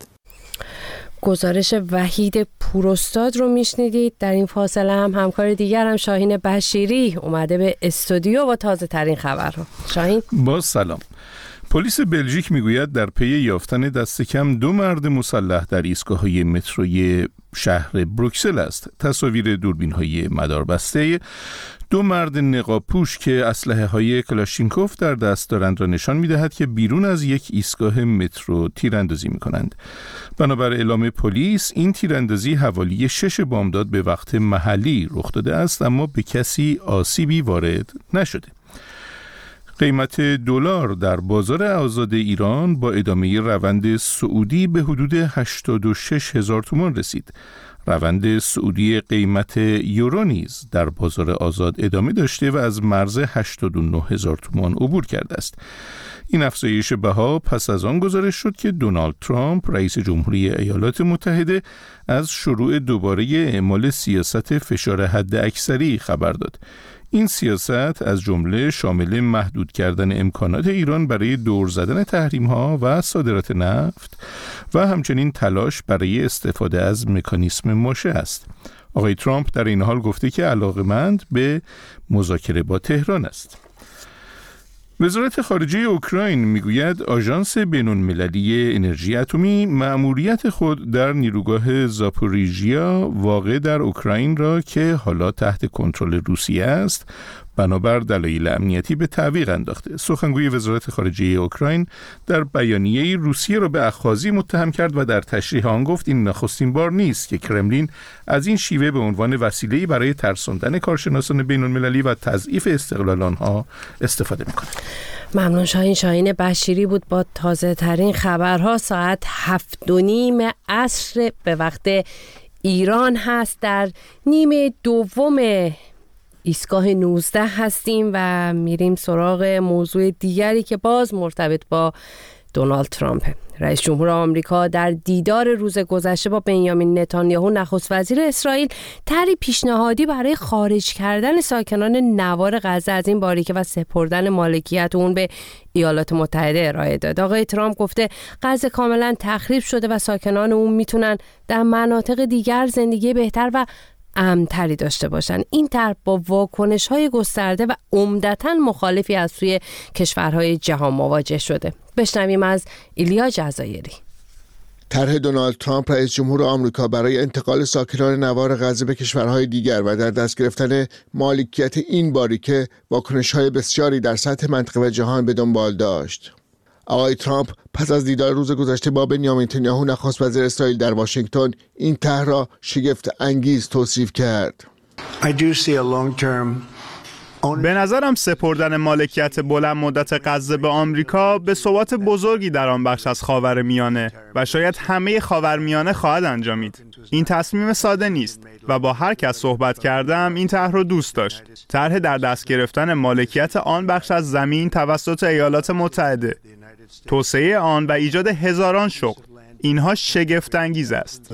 گزارش وحید پوراستاد رو میشنیدید. در این فاصله هم همکار دیگر هم شاهین بشیری اومده به استودیو با تازه ترین خبرها. شاهین، با سلام. پلیس بلژیک میگوید در پی یافتن دست کم دو مرد مسلح در ایستگاه‌های متروی شهر بروکسل است. تصاویر دوربین‌های مداربسته دو مرد نقاب‌پوش که اسلحه‌های کلاشینکوف در دست دارند را نشان می‌دهد که بیرون از یک ایستگاه مترو تیراندازی می‌کنند. بنابر اعلام پلیس این تیراندازی حوالی شش بامداد به وقت محلی رخ داده است، اما به کسی آسیبی وارد نشده. قیمت دلار در بازار آزاد ایران با ادامه روند صعودی به حدود هشتاد و شش هزار تومان رسید. روند صعودی قیمت یورو نیز در بازار آزاد ادامه داشته و از مرز هشتاد و نه هزار تومان عبور کرده است. این افزایش بها پس از آن گزارش شد که دونالد ترامپ رئیس جمهوری ایالات متحده از شروع دوباره اعمال سیاست فشار حداکثری خبر داد. این سیاست از جمله شامل محدود کردن امکانات ایران برای دور زدن تحریم‌ها و صادرات نفت و همچنین تلاش برای استفاده از مکانیسم ماشه است. آقای ترامپ در این حال گفته که علاقه‌مند به مذاکره با تهران است. وزارت خارجه اوکراین میگوید آژانس بین‌المللی انرژی اتمی مأموریت خود در نیروگاه زاپوریژیا واقع در اوکراین را که حالا تحت کنترل روسیه است بنابر دلایل امنیتی به تعویق انداخته. سخنگوی وزارت خارجه اوکراین در بیانیه‌ای روسیه را به اخاذی متهم کرد و در تشریح آن گفت این نخستین بار نیست که کرملین از این شیوه به عنوان وسیله‌ای برای ترساندن کارشناسان بین‌المللی و تضعیف استقلال آنها استفاده می‌کند. ممنون. شاهین شاهین بشیری بود با تازه ترین خبرها. ساعت هفت و نیم عصر به وقت ایران هست. در نیمه دوم ایستگاه نوزده هستیم و میریم سراغ موضوع دیگری که باز مرتبط با دونالد ترامپ. رئیس جمهور آمریکا در دیدار روز گذشته با بنیامین نتانیاهو نخست وزیر اسرائیل طرحی پیشنهادی برای خارج کردن ساکنان نوار غزه از این باریکه و سپردن مالکیت اون به ایالات متحده ارائه داد. آقای ترامپ گفته غزه کاملا تخریب شده و ساکنان اون میتونن در مناطق دیگر زندگی بهتر و امن‌تری داشته باشند. این طرح با واکنش‌های گسترده و عمدتاً مخالفی از سوی کشورهای جهان مواجه شده. بشنویم از ایلیا جزایری. طرح دونالد ترامپ رئیس جمهور آمریکا برای انتقال ساکنان نوار غزه به کشورهای دیگر و در دست گرفتن مالکیت این باریکه واکنش‌های بسیاری در سطح منطقه و جهان به دنبال داشت. آقای ترامپ پس از دیدار روز گذشته با بنیامین نتانیاهو نخست وزیر اسرائیل در واشنگتن این طرح را شگفت انگیز توصیف کرد. به نظرم سپردن مالکیت بلند مدت غزه به آمریکا به ثبات بزرگی در آن بخش از خاورمیانه و شاید همه خاورمیانه خواهد انجامید. این تصمیم ساده نیست و با هر کس صحبت کردم این طرح را دوست داشت. طرح در دست گرفتن مالکیت آن بخش از زمین توسط ایالات متحده، توسعه آن و ایجاد هزاران شغل، اینها شگفت انگیز است.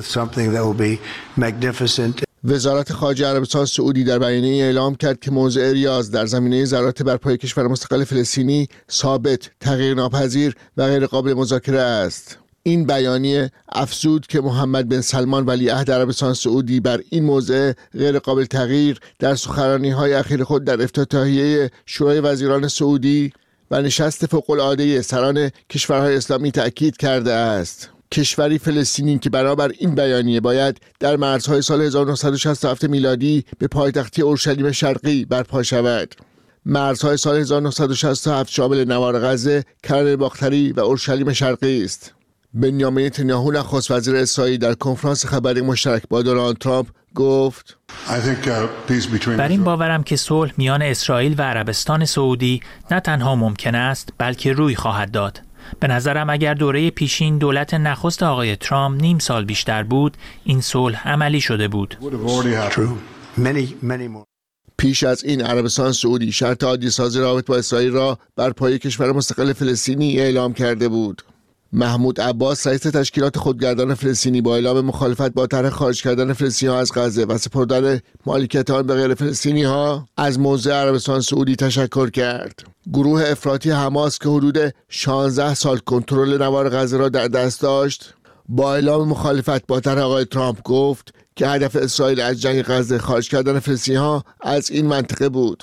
وزارت خارجه عربستان سعودی در بیانیه اعلام کرد که موضع ریاض در زمینه ضرورت برپای کشور مستقل فلسطینی ثابت، تغییرناپذیر و غیر قابل مذاکره است. این بیانیه افزود که محمد بن سلمان ولیعهد عربستان سعودی بر این موضع غیر قابل تغییر در سخنرانی‌های اخیر خود در افتتاحیه شورای وزیران سعودی و نشست فوق‌العاده سران کشورهای اسلامی تأکید کرده است. کشوری فلسطینی که برابر این بیانیه باید در مرزهای سال هزار و نهصد و شصت و هفت میلادی به پایتختی اورشلیم شرقی برپا شود. مرزهای سال هزار و نهصد و شصت و هفت شامل نوار غزه، کرانه باختری و اورشلیم شرقی است. بنیامین نتانیاهو نخست وزیر اسرائیل در کنفرانس خبری مشترک با دونالد ترامپ گفت: بر این باورم که صلح میان اسرائیل و عربستان سعودی نه تنها ممکن است بلکه روی خواهد داد. به نظرم اگر دوره پیشین دولت نخست آقای ترامپ نیم سال بیشتر بود این صلح عملی شده بود. پیش از این عربستان سعودی شرط عادی سازی رابط با اسرائیل را بر پایه کشور مستقل فلسطینی اعلام کرده بود. محمود عباس رئیس تشکیلات خودگردان فلسطینی با اعلام مخالفت با طرح خارج کردن فلسطینی‌ها از غزه و سپردن مالکیت آن به غیر فلسطینی‌ها از موضع عربستان سعودی تشکر کرد. گروه افراطی حماس که حدود شانزده سال کنترل نوار غزه را در دست داشت با اعلام مخالفت با طرح آقای ترامپ گفت که هدف اسرائیل از جنگ غزه خارج کردن فلسطینی‌ها از این منطقه بود.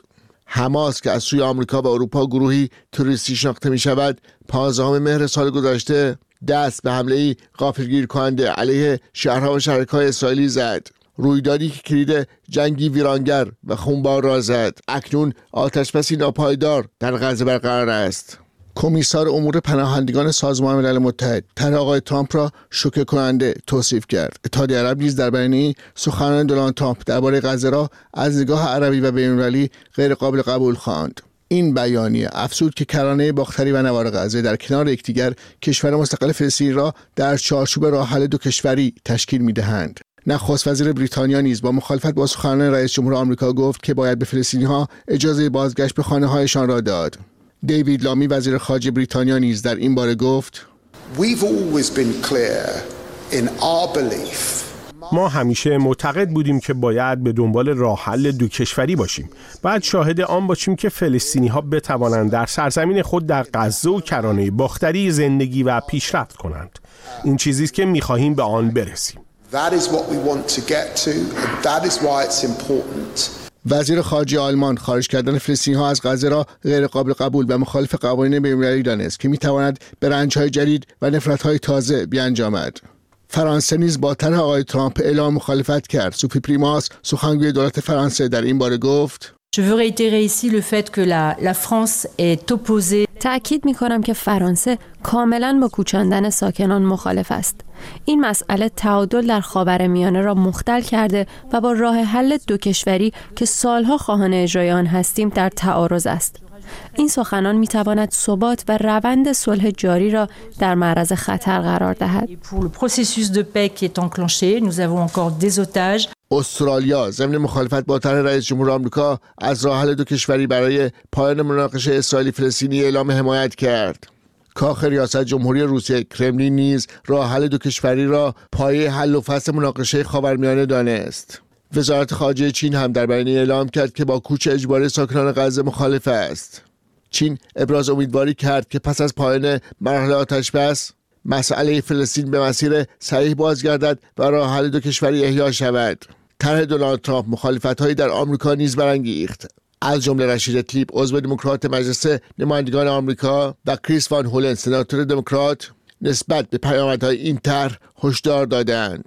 حماس که از سوی آمریکا و اروپا گروهی توریستی شناخته می شود، پانزدهم مهر سال گذشته دست به حمله غافلگیر کننده علیه شهرها و شهرک‌های اسرائیلی زد. رویدادی که کلید جنگی ویرانگر و خونبار را زد. اکنون آتشبسی ناپایدار در غزه برقرار است. کمیسار امور پناهندگان سازمان ملل متحد طرح آقای ترامپ را شوکه کننده توصیف کرد. اتحادیه عرب نیز در بیانیه‌ای سخنان دونالد ترامپ درباره غزه را از نگاه عربی و بین‌المللی غیر قابل قبول خواند. این بیانیه افزود که کرانه باختری و نوار غزه در کنار یکدیگر کشور مستقل فلسطین را در چارچوب راه حل دو کشوری تشکیل می‌دهند. نخست وزیر بریتانیا نیز با مخالفت با سخنان رئیس جمهور آمریکا گفت که باید به فلسطینی‌ها اجازه بازگشت به خانه‌هایشان را داد. دیوید لامی وزیر خارجه بریتانیا نیز در این باره گفت: We've always been clear in our belief. ما همیشه معتقد بودیم که باید به دنبال راه حل دو کشوری باشیم. باید شاهد آن باشیم که فلسطینی‌ها بتوانند در سرزمین خود در غزه و کرانه باختری زندگی و پیشرفت کنند. این چیزی است که می‌خواهیم به آن برسیم. That is what we want to get to, and that is why it's important. وزیر خارجه آلمان خارج کردن فلسطینی‌ها از غزه را غیر قابل قبول و مخالف قوانین بین‌المللی دانست که می‌تواند به رنج‌های جدید و نفرت‌های تازه بیانجامد. فرانسه نیز با طرح آقای ترامپ اعلام مخالفت کرد. سوفی پریماس سخنگوی دولت فرانسه در این باره گفت: Je veux réitérer ici le fait que la, la France est opposée. تأکید می‌کنم که فرانسه کاملاً با کوچاندن ساکنان مخالف است. این مسئله تعادل در خاورمیانه را مختل کرده و با راه حل دو کشوری که سالها خواهان اجرای آن هستیم در تعارض است. این سخنان می‌تواند ثبات و روند صلح جاری را در معرض خطر قرار دهد. Pour le processus de paix qui est enclenché, nous avons encore des otages. استرالیا ضمن مخالفت با طرح رئیس جمهور آمریکا از راه حل دو کشوری برای پایان مناقشه اسرائیلی فلسطینی اعلام حمایت کرد. کاخ ریاست جمهوری روسیه کرملین نیز راه حل دو کشوری را پایه حل و فصل مناقشه خاورمیانه دانست. وزارت خارجه چین هم در بیانیه اعلام کرد که با کوچ اجباری ساکنان غزه مخالف است. چین ابراز امیدواری کرد که پس از پایان مرحله آتشبس مسئله فلسطین به مسیر صحیح بازگردد و راه حل دو کشوری احیا شود. طرح دونالد ترامپ مخالفت‌هایی در آمریکا نیز برانگیخت. از جمله رشید تلیپ عضو دموکرات مجلس نمایندگان آمریکا و کریس وان هولن سناتور دموکرات نسبت به پیامدهای این طرح هشدار دادند.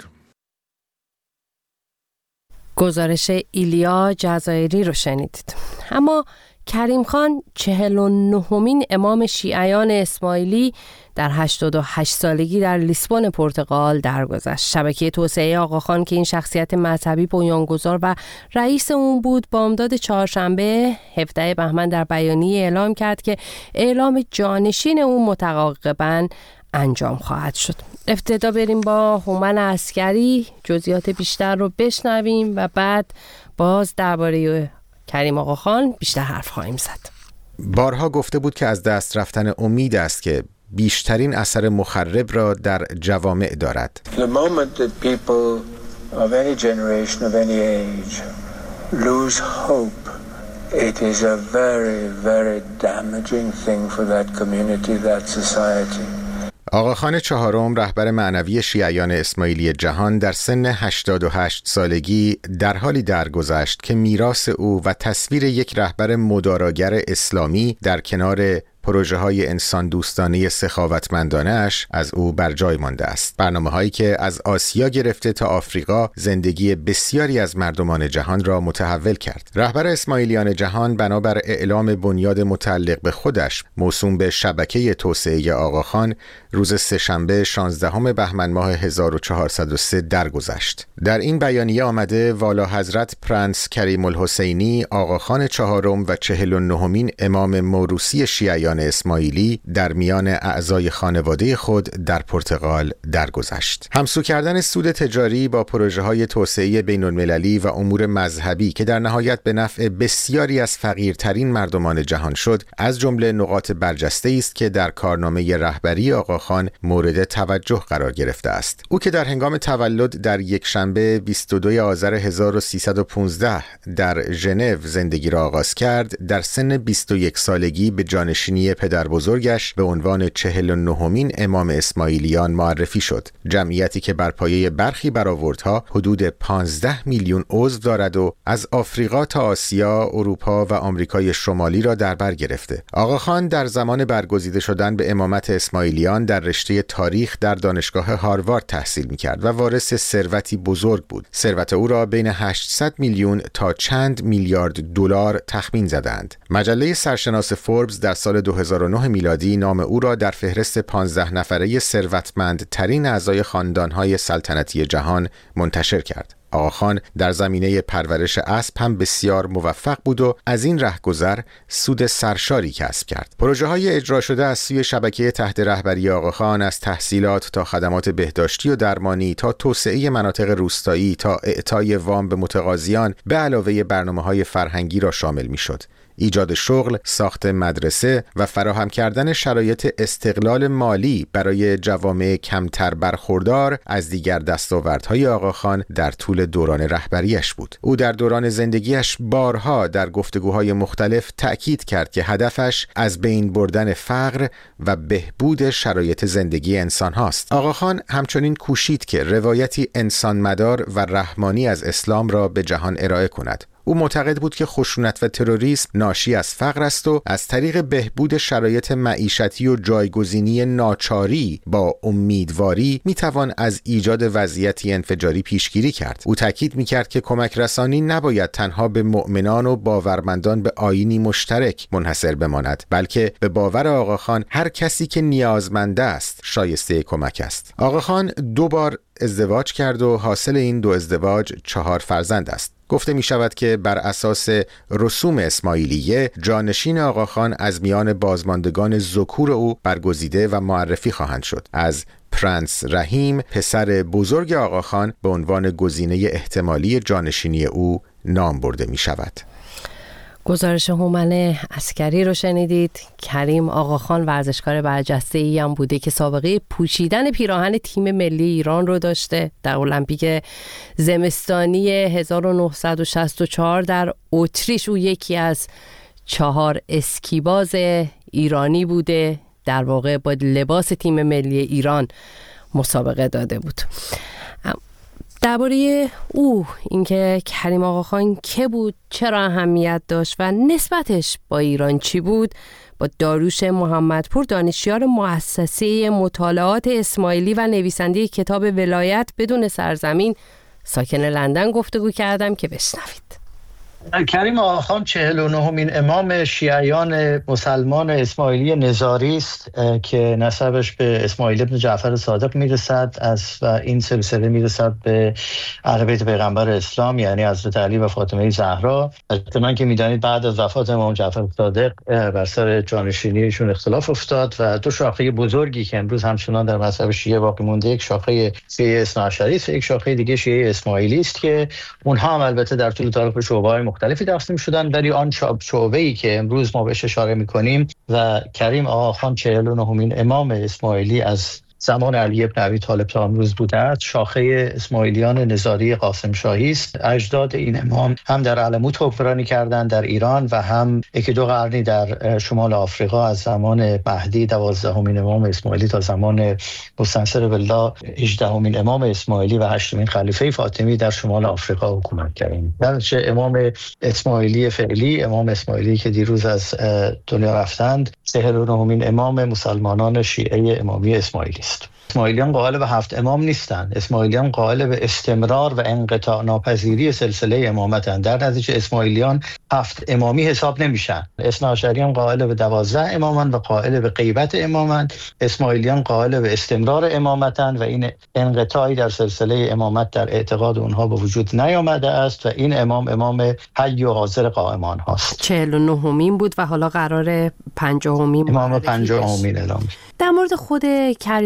گزارش ایلیا جزایری رو شنیدید. اما کریم خان چهل و نهمین امام شیعیان اسماعیلی در هشتاد و هشت سالگی در لیسبون پرتغال درگذشت. شبکه توسعه آقاخان که این شخصیت مذهبی بنیانگذار و رئیس اون بود، بامداد چهارشنبه هفدهم بهمن در بیانیه اعلام کرد که اعلام جانشین اون متعاقباً انجام خواهد شد. ابتدا بریم با هومن عسکری جزئیات بیشتر رو بشنویم و بعد باز درباره کریم آقاخان بیشتر حرف خواهیم زد. بارها گفته بود که از دست رفتن امید است که بیشترین اثر مخرب را در جوامع دارد. The moment that people of any generation of any age lose hope, it is a very very damaging thing for that community, that society. آقاخان چهارم رهبر معنوی شیعیان اسماعیلی جهان در سن هشتاد و هشت سالگی در حالی درگذشت که میراث او و تصویر یک رهبر مداراگر اسلامی در کنار پروژه های انسان دوستانه سخاوتمندانه‌اش از او بر جای مانده است. برنامه هایی که از آسیا گرفته تا آفریقا زندگی بسیاری از مردمان جهان را متحول کرد. رهبر اسماعیلیان جهان بنابر اعلام بنیاد متعلق به خودش موسوم به شبکه توسعه آقاخان روز سه‌شنبه شانزدهم بهمن ماه هزار و چهارصد و سه درگذشت. در این بیانیه آمده والا حضرت پرنس کریم الحسینی آقاخان چهارم و چهل و نهمین امام موروثی شیعیان اسماعیلی در میان اعضای خانواده خود در پرتغال درگذشت. همسو کردن سود تجاری با پروژه‌های توسعه بین‌المللی و امور مذهبی که در نهایت به نفع بسیاری از فقیرترین مردمان جهان شد، از جمله نقاط برجسته است که در کارنامه رهبری آقاخان مورد توجه قرار گرفته است. او که در هنگام تولد در یک شنبه بیست و دوم آذر هزار و سیصد و پانزده در ژنو زندگی را آغاز کرد، در سن بیست و یک سالگی به جانشینی اسلامی پدر بزرگش به عنوان چهل و نهمین امام اسماعیلیان معرفی شد. جمعیتی که بر پایه برخی برآوردها حدود پانزده میلیون عضو دارد و از آفریقا تا آسیا، اروپا و آمریکای شمالی را در بر گرفته. آقاخان در زمان برگزیده شدن به امامت اسماعیلیان در رشته تاریخ در دانشگاه هاروارد تحصیل می‌کرد و وارث ثروتی بزرگ بود. ثروت او را بین هشتصد میلیون تا چند میلیارد دلار تخمین زدند. مجله سرشناس فوربس در سال دو هزار و نه میلادی نام او را در فهرست پانزده نفره ثروتمندترین اعضای خاندان‌های سلطنتی جهان منتشر کرد. آقاخان در زمینه پرورش اسب هم بسیار موفق بود و از این رهگذر سود سرشاری کسب کرد. پروژه های اجرا شده از سوی شبکه تحت رهبری آقاخان از تحصیلات تا خدمات بهداشتی و درمانی تا توسعه مناطق روستایی تا اعطای وام به متقاضیان به علاوه برنامه‌های فرهنگی را شامل می‌شد. ایجاد شغل، ساخت مدرسه و فراهم کردن شرایط استقلال مالی برای جوامع کمتر برخوردار از دیگر دستاوردهای آقاخان در طول دوران رهبریش بود. او در دوران زندگیش بارها در گفتگوهای مختلف تأکید کرد که هدفش از بین بردن فقر و بهبود شرایط زندگی انسان هاست. آقاخان همچنین کوشید که روایتی انسانمدار و رحمانی از اسلام را به جهان ارائه کند. او معتقد بود که خشونت و تروریسم ناشی از فقر است و از طریق بهبود شرایط معیشتی و جایگزینی ناچاری با امیدواری میتوان از ایجاد وضعیتی انفجاری پیشگیری کرد. او تاکید میکرد که کمک رسانی نباید تنها به مؤمنان و باورمندان به آیینی مشترک منحصر بماند، بلکه به باور آقاخان هر کسی که نیازمند است شایسته کمک است. آقاخان دو بار ازدواج کرد و حاصل این دو ازدواج چهار فرزند است. گفته می شود که بر اساس رسوم اسماعیلیه جانشین آقاخان از میان بازماندگان ذکور او برگزیده و معرفی خواهند شد. از پرنس رحیم پسر بزرگ آقاخان به عنوان گزینه احتمالی جانشینی او نام برده می شود. گزارش هومن عسکری رو شنیدید. کریم آقاخان ورزشکار برجسته‌ای هم بوده که سابقه پوشیدن پیراهن تیم ملی ایران رو داشته. در المپیک زمستانی هزار و نهصد و شصت و چهار در اتریش او یکی از چهار اسکیباز ایرانی بوده. در واقع با لباس تیم ملی ایران مسابقه داده بود. درباره او، اینکه کریم آقاخان که بود، چرا اهمیت داشت و نسبتش با ایران چی بود، با داریوش محمدپور دانشیار مؤسسه مطالعات اسماعیلی و نویسنده کتاب ولایت بدون سرزمین ساکن لندن گفتگو کردم که بشنوید. کریم آقاخان چهل و نهمین امام شیعیان مسلمان اسماعیلی نزاری است که نسبش به اسماعیل ابن جعفر صادق میرسد از و این سلسله میرسد به اهل بیت پیغمبر اسلام، یعنی حضرت علی و فاطمه زهرا. البته که میدانید بعد از وفات امام جعفر صادق بر سر جانشینیشون اختلاف افتاد و دو شاخه بزرگی که امروز همچنان در مذهب شیعه باقی مونده، یک شاخه شیعه اثناعشری است، یک شاخه دیگه شیعه اسماعیلی است که اونها هم البته در طول تاریخ شعبه‌های مختلفی تقسیم شدن، ولی آن شعبه‌ای که امروز ما بهش اشاره می‌کنیم و کریم آقاخان چهل و نهمین امام اسماعیلی از زمان علی ابن ابی طالب تا امروز بوده است، شاخه اسماعیلیان نزاری قاسم شاهی است. اجداد این امام هم در علموت حکمرانی کردند در ایران و هم یکی دو قرنی در شمال آفریقا از زمان مهدی دوازدهمین امام اسماعیلی تا زمان مستنصر بالله هجدهمین امام اسماعیلی و هشتمین خلیفه فاطمی در شمال آفریقا حکومت کردند. درچه امام اسماعیلی فعلی، امام اسماعیلی که دیروز از دنیا رفتند، چهل و نهمین امام مسلمانان شیعه امامی اسماعیلی است. اسماعیلیان قائل به هفت امام نیستند. اسماعیلیان قائل به استمرار و انقطاع ناپذیری سلسله امامتند. در نتیجه اسماعیلیان هفت امامی حساب نمیشن. اثناعشریان قائل به دوازده امامند و قائل به غیبت امامند. اسماعیلیان قائل به استمرار امامتند و این انقطاعی در سلسله امامت در اعتقاد اونها به وجود نیامده است و این امام امام حی و حاضر قائمان هاست. چهل و نهمین بود و حالا قرار پنجاهمین امام پنجاهمین اعلام. در مورد خود کریم آقاخان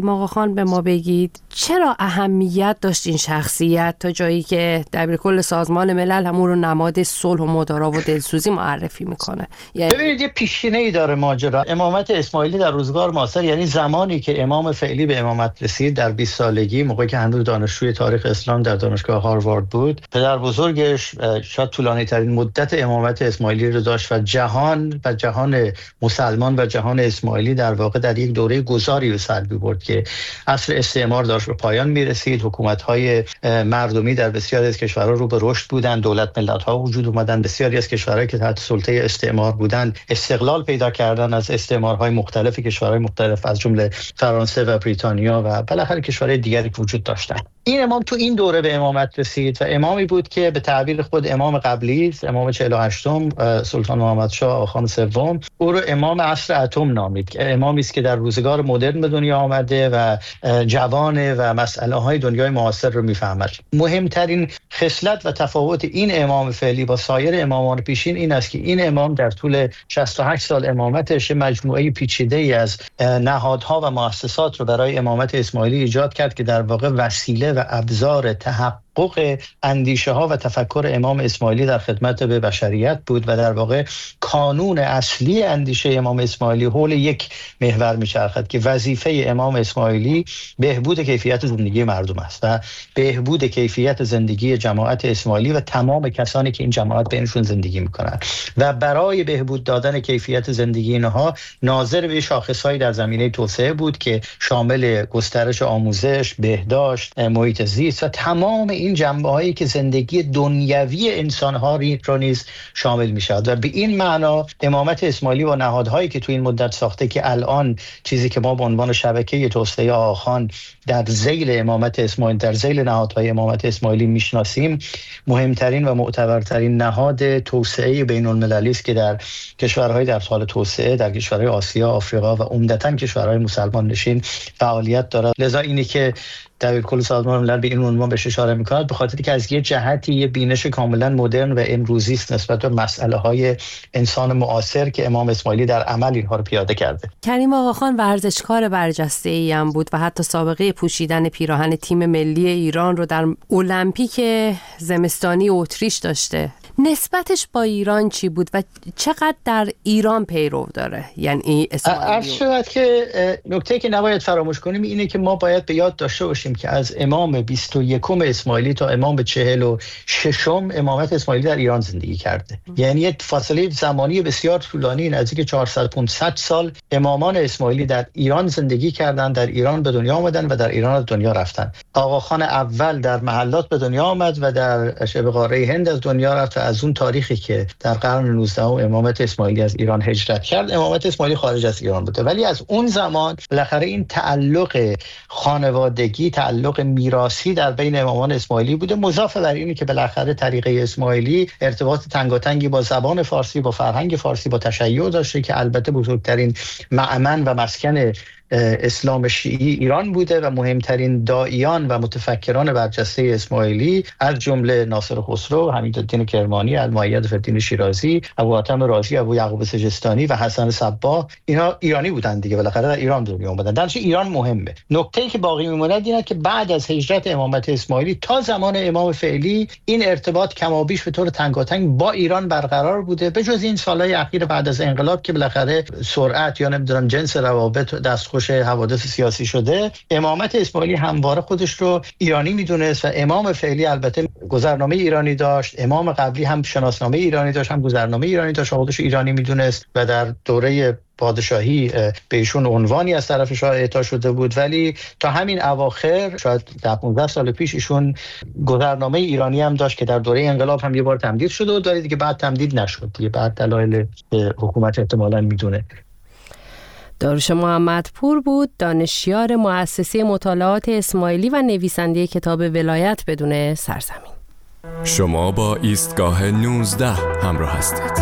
آقاخان به ما بگید چرا اهمیت داشت این شخصیت تا جایی که دبیرکل سازمان ملل همون رو نماد صلح و مدارا و دلسوزی معرفی میکنه؟ یعنی ببینید یه پیشینه ای داره ماجرا. امامت اسماعیلی در روزگار معاصر، یعنی زمانی که امام فعلی به امامت رسید در بیست سالگی، موقعی که هنوز دانشجوی تاریخ اسلام در دانشگاه هاروارد بود، پدر بزرگش شاید طولانی ترین مدت امامت اسماعیلی رو داشت و جهان و جهان مسلمان و جهان اسماعیلی در واقع در یک دوره گذاری به سر می‌برد که عصر استعمار داشت به پایان می‌رسید. حکومت‌های مردمی در بسیاری از کشورها رو به رشد بودند، دولت ملت‌ها وجود اومدن، بسیاری از کشورهایی که تحت سلطه استعمار بودند استقلال پیدا کردن از استعمارهای مختلف کشورهای مختلف از جمله فرانسه و بریتانیا و بالاخره کشورهای دیگری که وجود داشتند. این امام تو این دوره به امامت رسید و امامی بود که به تعبیر خود امام قبلی، امام چهل و هشتم سلطان محمد شاه آخان سوم، او رو امام عصر اتم نامید. امامی است که در روزگار مدرن به دنیا آمده و جوانه و مسئله های دنیای معاصر رو میفهمد. مهمترین خصلت و تفاوت این امام فعلی با سایر امامان پیشین این است که این امام در طول شصت و هشت سال امامتش مجموعه پیچیده‌ای از نهادها و مؤسسات رو برای امامت اسماعیلی ایجاد کرد که در واقع وسیله و ابزار تحقق حقوق اندیشه ها و تفکر امام اسماعیلی در خدمت به بشریت بود و در واقع کانون اصلی اندیشه امام اسماعیلی حول یک محور میچرخد که وظیفه امام اسماعیلی بهبود کیفیت زندگی مردم است و بهبود کیفیت زندگی جماعت اسماعیلی و تمام کسانی که این جماعت بینشون زندگی میکنند و برای بهبود دادن کیفیت زندگی اینها ناظر به شاخصهایی در زمینه توسعه بود که شامل گسترش آموزش، بهداشت، محیط زیست و تمام این جنبه هایی که زندگی دنیوی انسان ها را نیز شامل می شود و به این معنا امامت اسماعیلی و نهادهایی که تو این مدت ساخته که الان چیزی که ما به عنوان شبکه توسعه آخان در ذیل امامت اسماعیلی در ذیل نهادهای امامت اسماعیلی میشناسیم، مهمترین و معتبرترین نهاد توسعه بین المللی است که در کشورهای در حال توسعه، در کشورهای آسیا، آفریقا و عمدتاً کشورهای مسلمان نشین فعالیت دارد. لذا اینی که دبیرکل سازمان ملل به این عنوان بهش اشاره می‌کند به خاطر که از یه جهتی یه بینش کاملا مدرن و امروزی است نسبت به مسائل انسان معاصر که امام اسماعیلی در عمل اینها رو پیاده کرده. کریم آقاخان ورزشکار برجسته‌ای هم بود و حتی سابقه پوشیدن پیراهن تیم ملی ایران رو در المپیک زمستانی اتریش داشته. نسبتش با ایران چی بود و چقدر در ایران پیرو داره؟ یعنی عرض شد که نکته که نباید فراموش کنیم اینه که ما باید به یاد داشته باشیم که از امام بیست و یکم اسماعیلی تا امام چهل و ششم امامت اسماعیلی در ایران زندگی کرده. یعنی یک فاصله زمانی بسیار طولانی، نزدیک چهارصد پانصد سال امامان اسماعیلی در ایران زندگی کردند، در ایران به دنیا آمدن و در ایران از دنیا رفتن. آقاخان اول در محلات به دنیا آمد و در شبه قاره هند از دنیا رفت. از اون تاریخی که در قرن نوزدهم امامت اسماعیلی از ایران هجرت کرد، امامت اسماعیلی خارج از ایران بوده، ولی از اون زمان بالاخره این تعلق خانوادگی، تعلق میراثی در بین امامان اسماعیلی بوده، مضاف بر اینی که بالاخره طریقه اسماعیلی ارتباط تنگاتنگی با زبان فارسی، با فرهنگ فارسی، با تشیع داشته که البته بزرگترین معمن و مسکن اسلام شیعی ایران بوده و مهمترین داعیان و متفکران برجسته اسماعیلی از جمله ناصر خسرو، حمیدالدین کرمانی، المؤید فردین شیرازی، ابو حاتم رازی، ابو یعقوب سجستانی و حسن صباح، اینا ایرانی بودن دیگه، بالاخره در ایران دنیا اومدن. درش ایران مهمه. نکته‌ای که باقی میمونه اینه که بعد از هجرت امامت اسماعیلی تا زمان امام فعلی این ارتباط کمابیش به طور تنگاتنگ با ایران برقرار بوده، به جز این سالهای اخیر بعد از انقلاب که بالاخره سرعت یا نمیدونم جنس روابط دست حوادث سیاسی شده. امامت اسماعیلی همواره خودش رو ایرانی میدونست و امام فعلی البته گذرنامه ایرانی داشت، امام قبلی هم شناسنامه ایرانی داشت، هم گذرنامه ایرانی داشت، خودش ایرانی میدونست و در دوره پادشاهی به ایشون عنوانی از طرف شاه اعطا شده بود، ولی تا همین اواخر شاید ده پانزده سال پیش ایشون گذرنامه ایرانی هم داشت که در دوره انقلاب هم یه بار تمدید شده و داره دیگه بعد تمدید نشد دیگه، بعد دلایل حکومت احتمالاً میدونه. داروش محمدپور بود، دانشیار مؤسسه مطالعات اسماعیلی و نویسنده کتاب ولایت بدون سرزمین. شما با ایستگاه نوزده همراه هستید.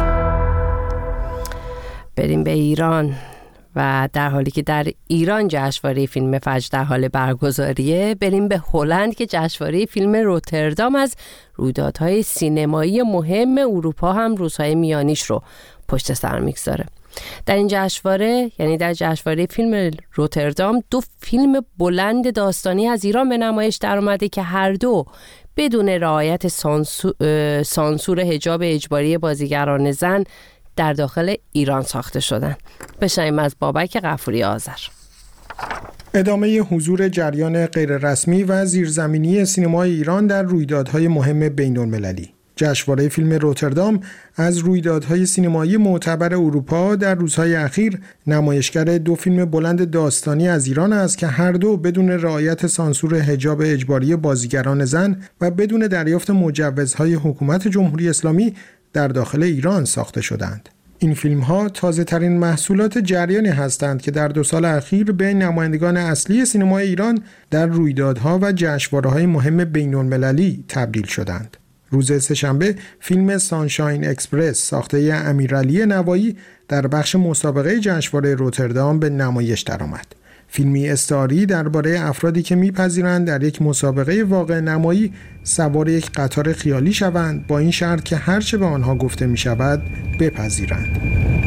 بریم به ایران و در حالی که در ایران جشنواره فیلم فجر در حال برگزاریه، بریم به هلند که جشنواره فیلم روتردام از رویدادهای سینمایی مهم اروپا هم روزهای میانیش رو پشت سر میگذاره. در این جشنواره، یعنی در جشنواره فیلم روتردام، دو فیلم بلند داستانی از ایران به نمایش در اومده که هر دو بدون رعایت سانسور, سانسور حجاب اجباری بازیگران زن در داخل ایران ساخته شدن. بشنویم از بابک غفوری آذر. ادامه حضور جریان غیررسمی و زیرزمینی سینمای ایران در رویدادهای مهم بین‌المللی. جشنواره فیلم روتردام از رویدادهای سینمایی معتبر اروپا در روزهای اخیر نمایشگر دو فیلم بلند داستانی از ایران است که هر دو بدون رعایت سانسور حجاب اجباری بازیگران زن و بدون دریافت مجوزهای حکومت جمهوری اسلامی در داخل ایران ساخته شدند. این فیلم‌ها تازه‌ترین محصولات جریانی هستند که در دو سال اخیر به نمایندگان اصلی سینمای ایران در رویدادها و جشنواره‌های مهم بین‌المللی تبدیل شدند. روز سه‌شنبه فیلم سانشاین اکسپرس ساخته امیرعلی نوایی در بخش مسابقه جشنواره روتردام به نمایش درآمد. فیلمی استعاری درباره افرادی که می‌پذیرند در یک مسابقه واقع نمایی سوار یک قطار خیالی شوند با این شرط که هر چه به آنها گفته می‌شود بپذیرند.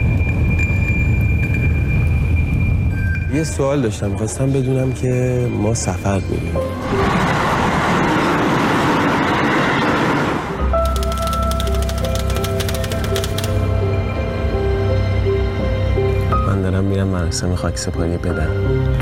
یه سوال داشتم، خواستم بدونم که ما سفر می‌ریم. من دارم میرم مراسم خاکسپاری بدم.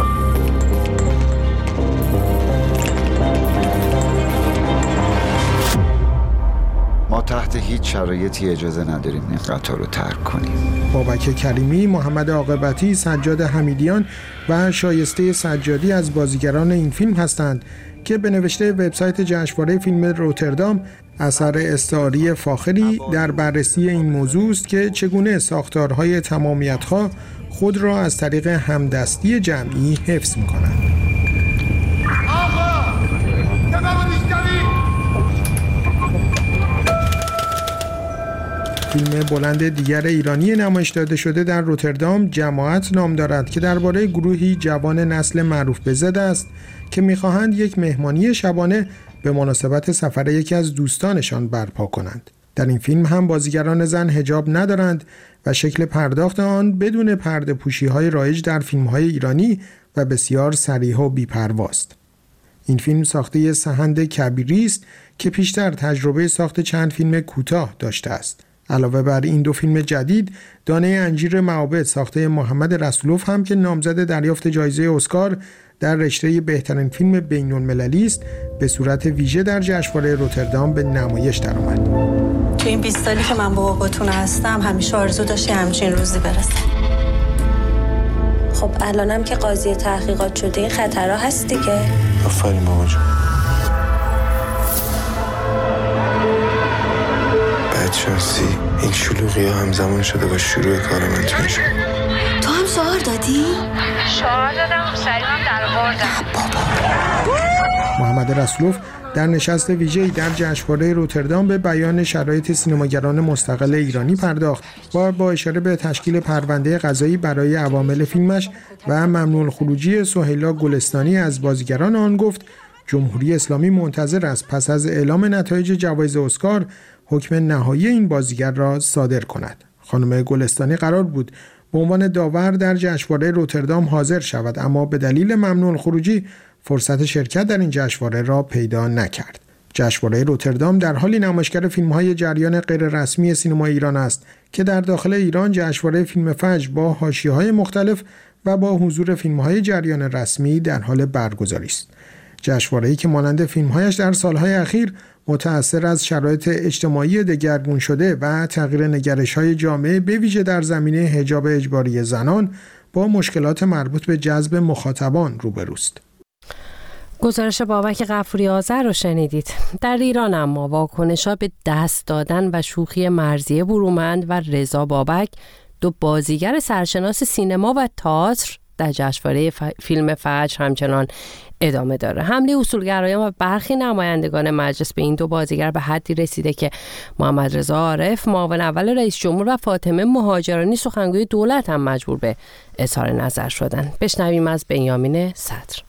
ما تحت هیچ شرایطی اجازه نداریم این قطار رو ترک کنیم. بابک کریمی، محمد عاقبتی، سجاد حمیدیان و شایسته سجادی از بازیگران این فیلم هستند که به نوشته وبسایت جشنواره فیلم روتردام اثر استعاری فاخری در بررسی این موضوع است که چگونه ساختارهای تمامیت‌خواه خود را از طریق همدستی جمعی حفظ می‌کنند. فیلم بلند دیگر ایرانی نمایش داده شده در روتردام جماعت نام دارد که درباره گروهی جوان نسل معروف به زد است که می‌خواهند یک مهمانی شبانه به مناسبت سفر یکی از دوستانشان برپا کنند. در این فیلم هم بازیگران زن حجاب ندارند و شکل پرداخت آن بدون پرده پوشی‌های رایج در فیلم‌های ایرانی و بسیار صریح و بی‌پرواست. این فیلم ساخته سحند کبیری است که پیشتر تجربه ساخت چند فیلم کوتاه داشته است. علاوه بر این دو فیلم جدید، دانه انجیر معابد ساخته محمد رسولوف هم که نامزد دریافت جایزه اسکار در رشته بهترین فیلم بین‌المللی است، به صورت ویژه در جشنواره روتردام به نمایش درآمد. تو این بیست سالی که من با باباتون هستم همیشه آرزو داشتی همچین روزی برسه. خب الانم که قاضی تحقیقات شده این خطرها هست دیگه. آفرین ماما جون. بدشانسی این شلوغی ها همزمان شده با شروع کار من تو میشه. تو هم شعار دادی؟ شعار دادم سریعم در آوردم. محمد رسولوف در نشست ویژه‌ای در جشنواره روتردام به بیان شرایط سینماگران مستقل ایرانی پرداخت و با اشاره به تشکیل پرونده قضایی برای عوامل فیلمش و ممنوع الخروجی سهیلا گلستانی از بازیگران آن گفت جمهوری اسلامی منتظر است پس از اعلام نتایج جوایز اسکار حکم نهایی این بازیگر را صادر کند. خانم گلستانی قرار بود به عنوان داور در جشنواره روتردام حاضر شود، اما به دلیل ممنوع الخروجی فرصت شرکت در این جشنواره را پیدا نکرد. جشنواره روتردام در حالی نمایشگر فیلم‌های جریان غیررسمی سینما ایران است که در داخل ایران جشنواره فیلم فجر با حاشیه‌های مختلف و با حضور فیلم‌های جریان رسمی در حال برگزاری است. جشنواره‌ای که مانند فیلم‌هایش در سال‌های اخیر متأثر از شرایط اجتماعی دگرگون شده و تغییر نگرش‌های جامعه به ویژه در زمینه حجاب اجباری زنان با مشکلات مربوط به جذب مخاطبان روبروست. گزارش بابک غفوری آذر رو شنیدید. در ایران اما واکنش‌ها به دست دادن و شوخی مرضیه برومند و رضا بابک، دو بازیگر سرشناس سینما و تئاتر، در جشنواره ف... فیلم فجر همچنان ادامه داره. حمله اصولگرایان و برخی نمایندگان مجلس به این دو بازیگر به حدی رسیده که محمد رضا عارف، معاون اول رئیس جمهور، و فاطمه مهاجرانی، سخنگوی دولت، هم مجبور به اظهار نظر شدن. بشنویم از بنیامین صدر.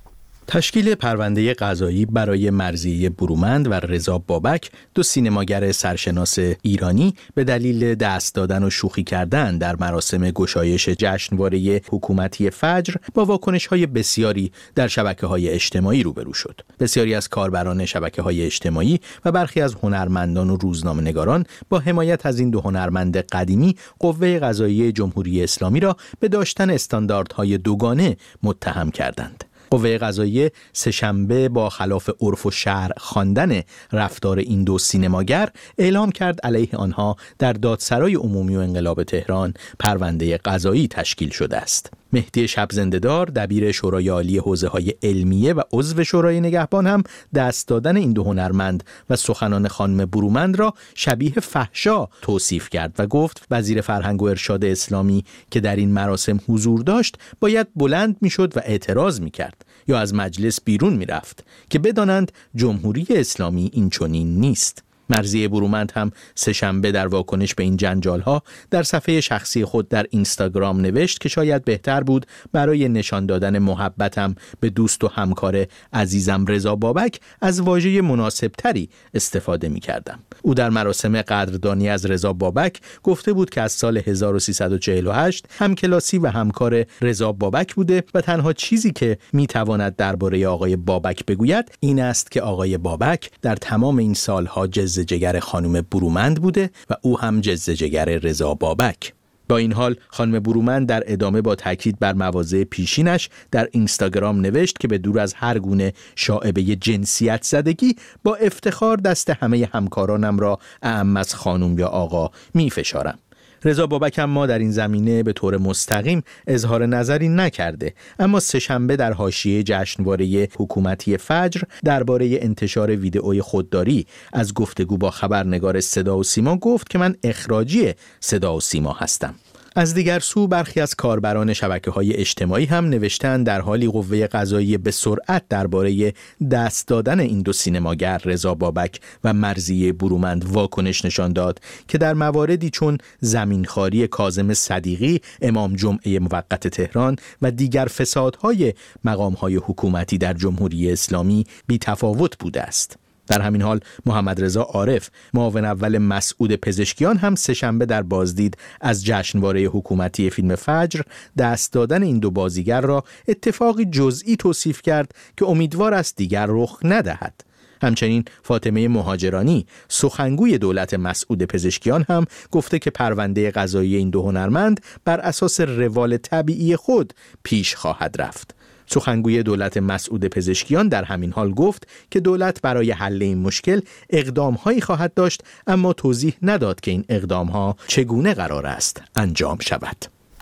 تشکیل پرونده قضایی برای مرضیه برومند و رضا بابک، دو سینماگر سرشناس ایرانی، به دلیل دست دادن و شوخی کردن در مراسم گشایش جشنواره حکومتی فجر با واکنش‌های بسیاری در شبکه‌های اجتماعی روبرو شد. بسیاری از کاربران شبکه‌های اجتماعی و برخی از هنرمندان و روزنامه‌نگاران با حمایت از این دو هنرمند قدیمی قوه قضاییه جمهوری اسلامی را به داشتن استانداردهای دوگانه متهم کردند. قوه قضاییه سه‌شنبه با خلاف عرف و شرع خواندن رفتار این دو سینماگر اعلام کرد علیه آنها در دادسرای عمومی و انقلاب تهران پرونده قضایی تشکیل شده است. مهدی شب‌زنده‌دار، دبیر شورای عالی حوزه‌های علمیه و عضو شورای نگهبان، هم دست دادن این دو هنرمند و سخنان خانم برومند را شبیه فحشا توصیف کرد و گفت وزیر فرهنگ و ارشاد اسلامی که در این مراسم حضور داشت باید بلند میشد و اعتراض میکرد یا از مجلس بیرون میرفت که بدانند جمهوری اسلامی این چنین نیست. مرضیه برومند هم سه‌شنبه در واکنش به این جنجال‌ها در صفحه شخصی خود در اینستاگرام نوشت که شاید بهتر بود برای نشان دادن محبتم به دوست و همکار عزیزم رضا بابک از واژه مناسبتری استفاده می‌کردم. او در مراسم قدردانی از رضا بابک گفته بود که از سال هزار و سیصد و چهل و هشت همکلاسی و همکار رضا بابک بوده و تنها چیزی که می‌تواند درباره آقای بابک بگوید این است که آقای بابک در تمام این سال‌ها جز جگر خانم برومند بوده و او هم جز جگر رضا بابک. با این حال خانم برومند در ادامه با تاکید بر مواضع پیشینش در اینستاگرام نوشت که به دور از هر گونه شائبه جنسیت زدگی با افتخار دست همه همکارانم را اعم از خانم یا آقا می فشارم. رضا بابک هم ما در این زمینه به طور مستقیم اظهار نظری نکرده، اما سه‌شنبه در حاشیه جشنواره حکومتی فجر درباره انتشار ویدئوی خودداری از گفتگو با خبرنگار صدا و سیما گفت که من اخراجی صدا و سیما هستم. از دیگر سو برخی از کاربران شبکه‌های اجتماعی هم نوشتن در حالی قوه قضاییه به سرعت درباره دست دادن این دو سینماگر رضا بابک و مرضیه برومند واکنش نشان داد که در مواردی چون زمینخواری کاظم صدیقی امام جمعه موقت تهران و دیگر فسادهای مقام‌های حکومتی در جمهوری اسلامی بی‌تفاوت بوده است. در همین حال محمد رضا عارف، معاون اول مسعود پزشکیان، هم سه‌شنبه در بازدید از جشنواره حکومتی فیلم فجر دست دادن این دو بازیگر را اتفاقی جزئی توصیف کرد که امیدوار است دیگر رخ ندهد. همچنین فاطمه مهاجرانی، سخنگوی دولت مسعود پزشکیان، هم گفته که پرونده قضایی این دو هنرمند بر اساس روال طبیعی خود پیش خواهد رفت. سخنگوی دولت مسعود پزشکیان در همین حال گفت که دولت برای حل این مشکل اقدام‌هایی خواهد داشت، اما توضیح نداد که این اقدام‌ها چگونه قرار است انجام شود.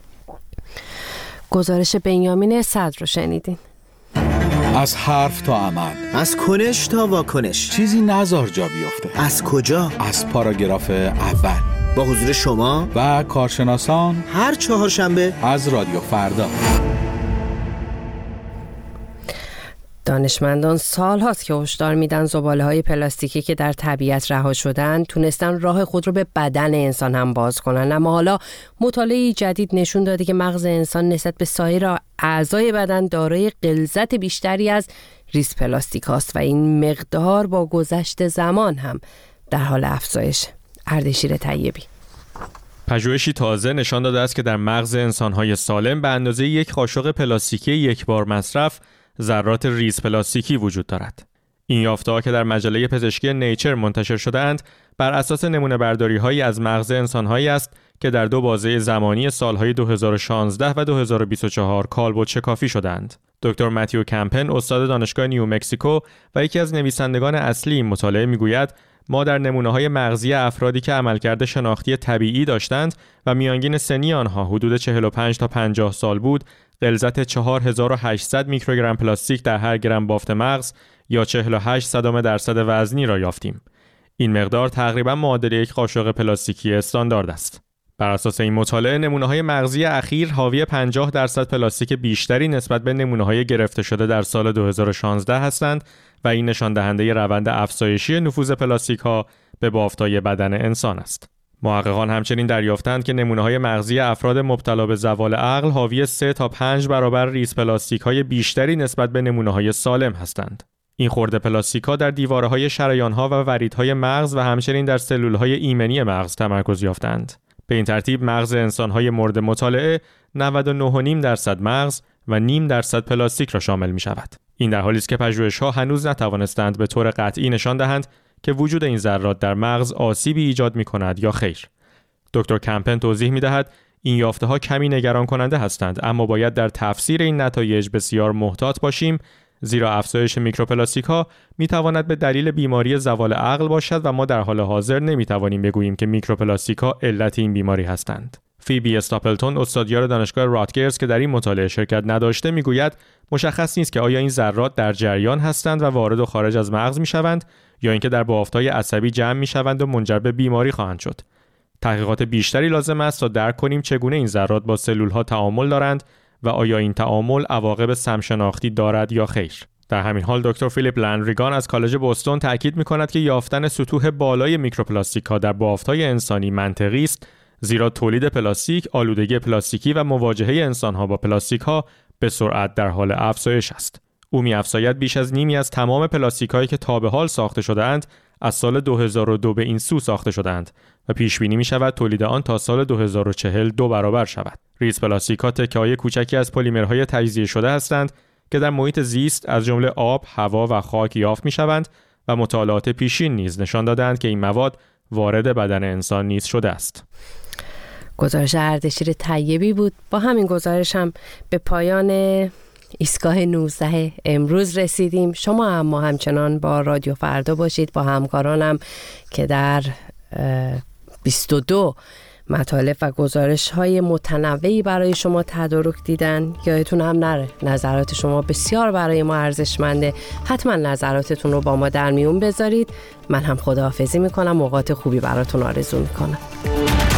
گزارش بنیامین صدر رو شنیدین. از حرف تا عمل، از کنش تا واکنش، چیزی نزار جا بیفته. از کجا؟ از پاراگراف اول، با حضور شما و کارشناسان، هر چهارشنبه از رادیو فردا. دانشمندان سال هاست که هشدار میدن زباله‌های پلاستیکی که در طبیعت رها شدن تونستن راه خود رو به بدن انسان هم باز کنن، اما حالا مطالعه جدید نشون داده که مغز انسان نسبت به سایر اعضای بدن دارای غلظت بیشتری از ریز پلاستیک هاست و این مقدار با گذشت زمان هم در حال افزایش. اردشیر طیبی. پژوهشی تازه نشان داده است که در مغز انسان‌های سالم به اندازه یک قاشق پلاستیکی یک بار مصرف ذرات ریز پلاستیکی وجود دارد. این یافته‌ها که در مجله پزشکی نیچر منتشر شده‌اند بر اساس نمونه برداری‌هایی از مغز انسان‌هایی است که در دو بازه زمانی سال‌های دو هزار و شانزده و دو هزار و بیست و چهار کالبد شکافی شدند. دکتر متیو کمپن، استاد دانشگاه نیو مکزیکو و یکی از نویسندگان اصلی این مطالعه می‌گوید ما در نمونه‌های مغزی افرادی که عملکرد شناختی طبیعی داشتند و میانگین سنی آنها حدود چهل و پنج تا پنجاه سال بود، غلظت چهار هزار و هشتصد میکروگرم پلاستیک در هر گرم بافت مغز یا چهل و هشت صدم درصد وزنی را یافتیم. این مقدار تقریبا معادل یک قاشق پلاستیکی استاندارد است. بر اساس این مطالعه نمونه‌های مغزی اخیر حاوی پنجاه درصد پلاستیک بیشتری نسبت به نمونه‌های گرفته شده در سال دو هزار و شانزده هستند و این نشان دهنده روند افزایشی نفوذ پلاستیک‌ها به بافت‌های بدن انسان است. محققان همچنین دریافتند که نمونه‌های مغزی افراد مبتلا به زوال عقل حاوی سه تا پنج برابر ریز پلاستیک‌های بیشتری نسبت به نمونه‌های سالم هستند. این خرده پلاستیک‌ها در دیواره‌های شریان‌ها و وریدهای مغز و همچنین در سلول‌های ایمنی مغز تمرکز یافتند. به این ترتیب مغز انسان‌های مورد مطالعه نود و نه و نیم درصد مغز و نیم درصد پلاستیک را شامل می‌شود. این در حالی است که پژوهش‌ها هنوز نتوانستند به طور قطعی نشان دهند که وجود این ذرات در مغز آسیبی ایجاد می‌کند یا خیر. دکتر کمپن توضیح می‌دهد این یافته‌ها کمی نگران کننده هستند، اما باید در تفسیر این نتایج بسیار محتاط باشیم، زیرا افزایش میکروپلاستیک‌ها می‌تواند به دلیل بیماری زوال عقل باشد و ما در حال حاضر نمی‌توانیم بگوییم که میکروپلاستیک‌ها علت این بیماری هستند. فیبی استاپلتون، استادیار دانشگاه راتگرز که در این مطالعه شرکت نداشته، میگوید مشخص نیست که آیا این ذرات در جریان هستند و وارد و خارج از مغز میشوند یا اینکه در بافت‌های عصبی جمع میشوند و منجر به بیماری خواهند شد. تحقیقات بیشتری لازم است تا درک کنیم چگونه این ذرات با سلول‌ها تعامل دارند و آیا این تعامل عواقب سمشناختی دارد یا خیر. در همین حال دکتر فیلیپ لندریگان از کالج بوستون تاکید می‌کند که یافتن سطوح بالای میکروپلاستیک‌ها در بافت‌های انسانی منطقی است، زیرا تولید پلاستیک، آلودگی پلاستیکی و مواجهه انسان‌ها با پلاستیک‌ها به سرعت در حال افزایش است. او می‌افزاید بیش از نیمی از تمام پلاستیک‌هایی که تا به حال ساخته شده‌اند از سال دو هزار و دو به این سو ساخته شده‌اند و پیش بینی می‌شود تولید آن تا سال دو هزار و چهل دو برابر شود. ریز پلاستیک‌ها تکه‌های کوچکی از پلیمرهای تجزیه شده هستند که در محیط زیست از جمله آب، هوا و خاک یافت می‌شوند و مطالعات پیشین نیز نشان دادند که این مواد وارد بدن انسان نیز شده است. گزارش اردشیر طیبی بود. با همین گزارش هم به پایان ایستگاه نوزده امروز رسیدیم. شما هم ما همچنان با رادیو فردا باشید، با همکارانم که در بیست و دو مطالب و گزارش های متنوعی برای شما تدارک دیدن. یادتون هم نره نظرات شما بسیار برای ما ارزشمنده. حتما نظراتتون رو با ما در میون بذارید. من هم خداحافظی میکنم، اوقات خوبی براتون آرزو میکنم.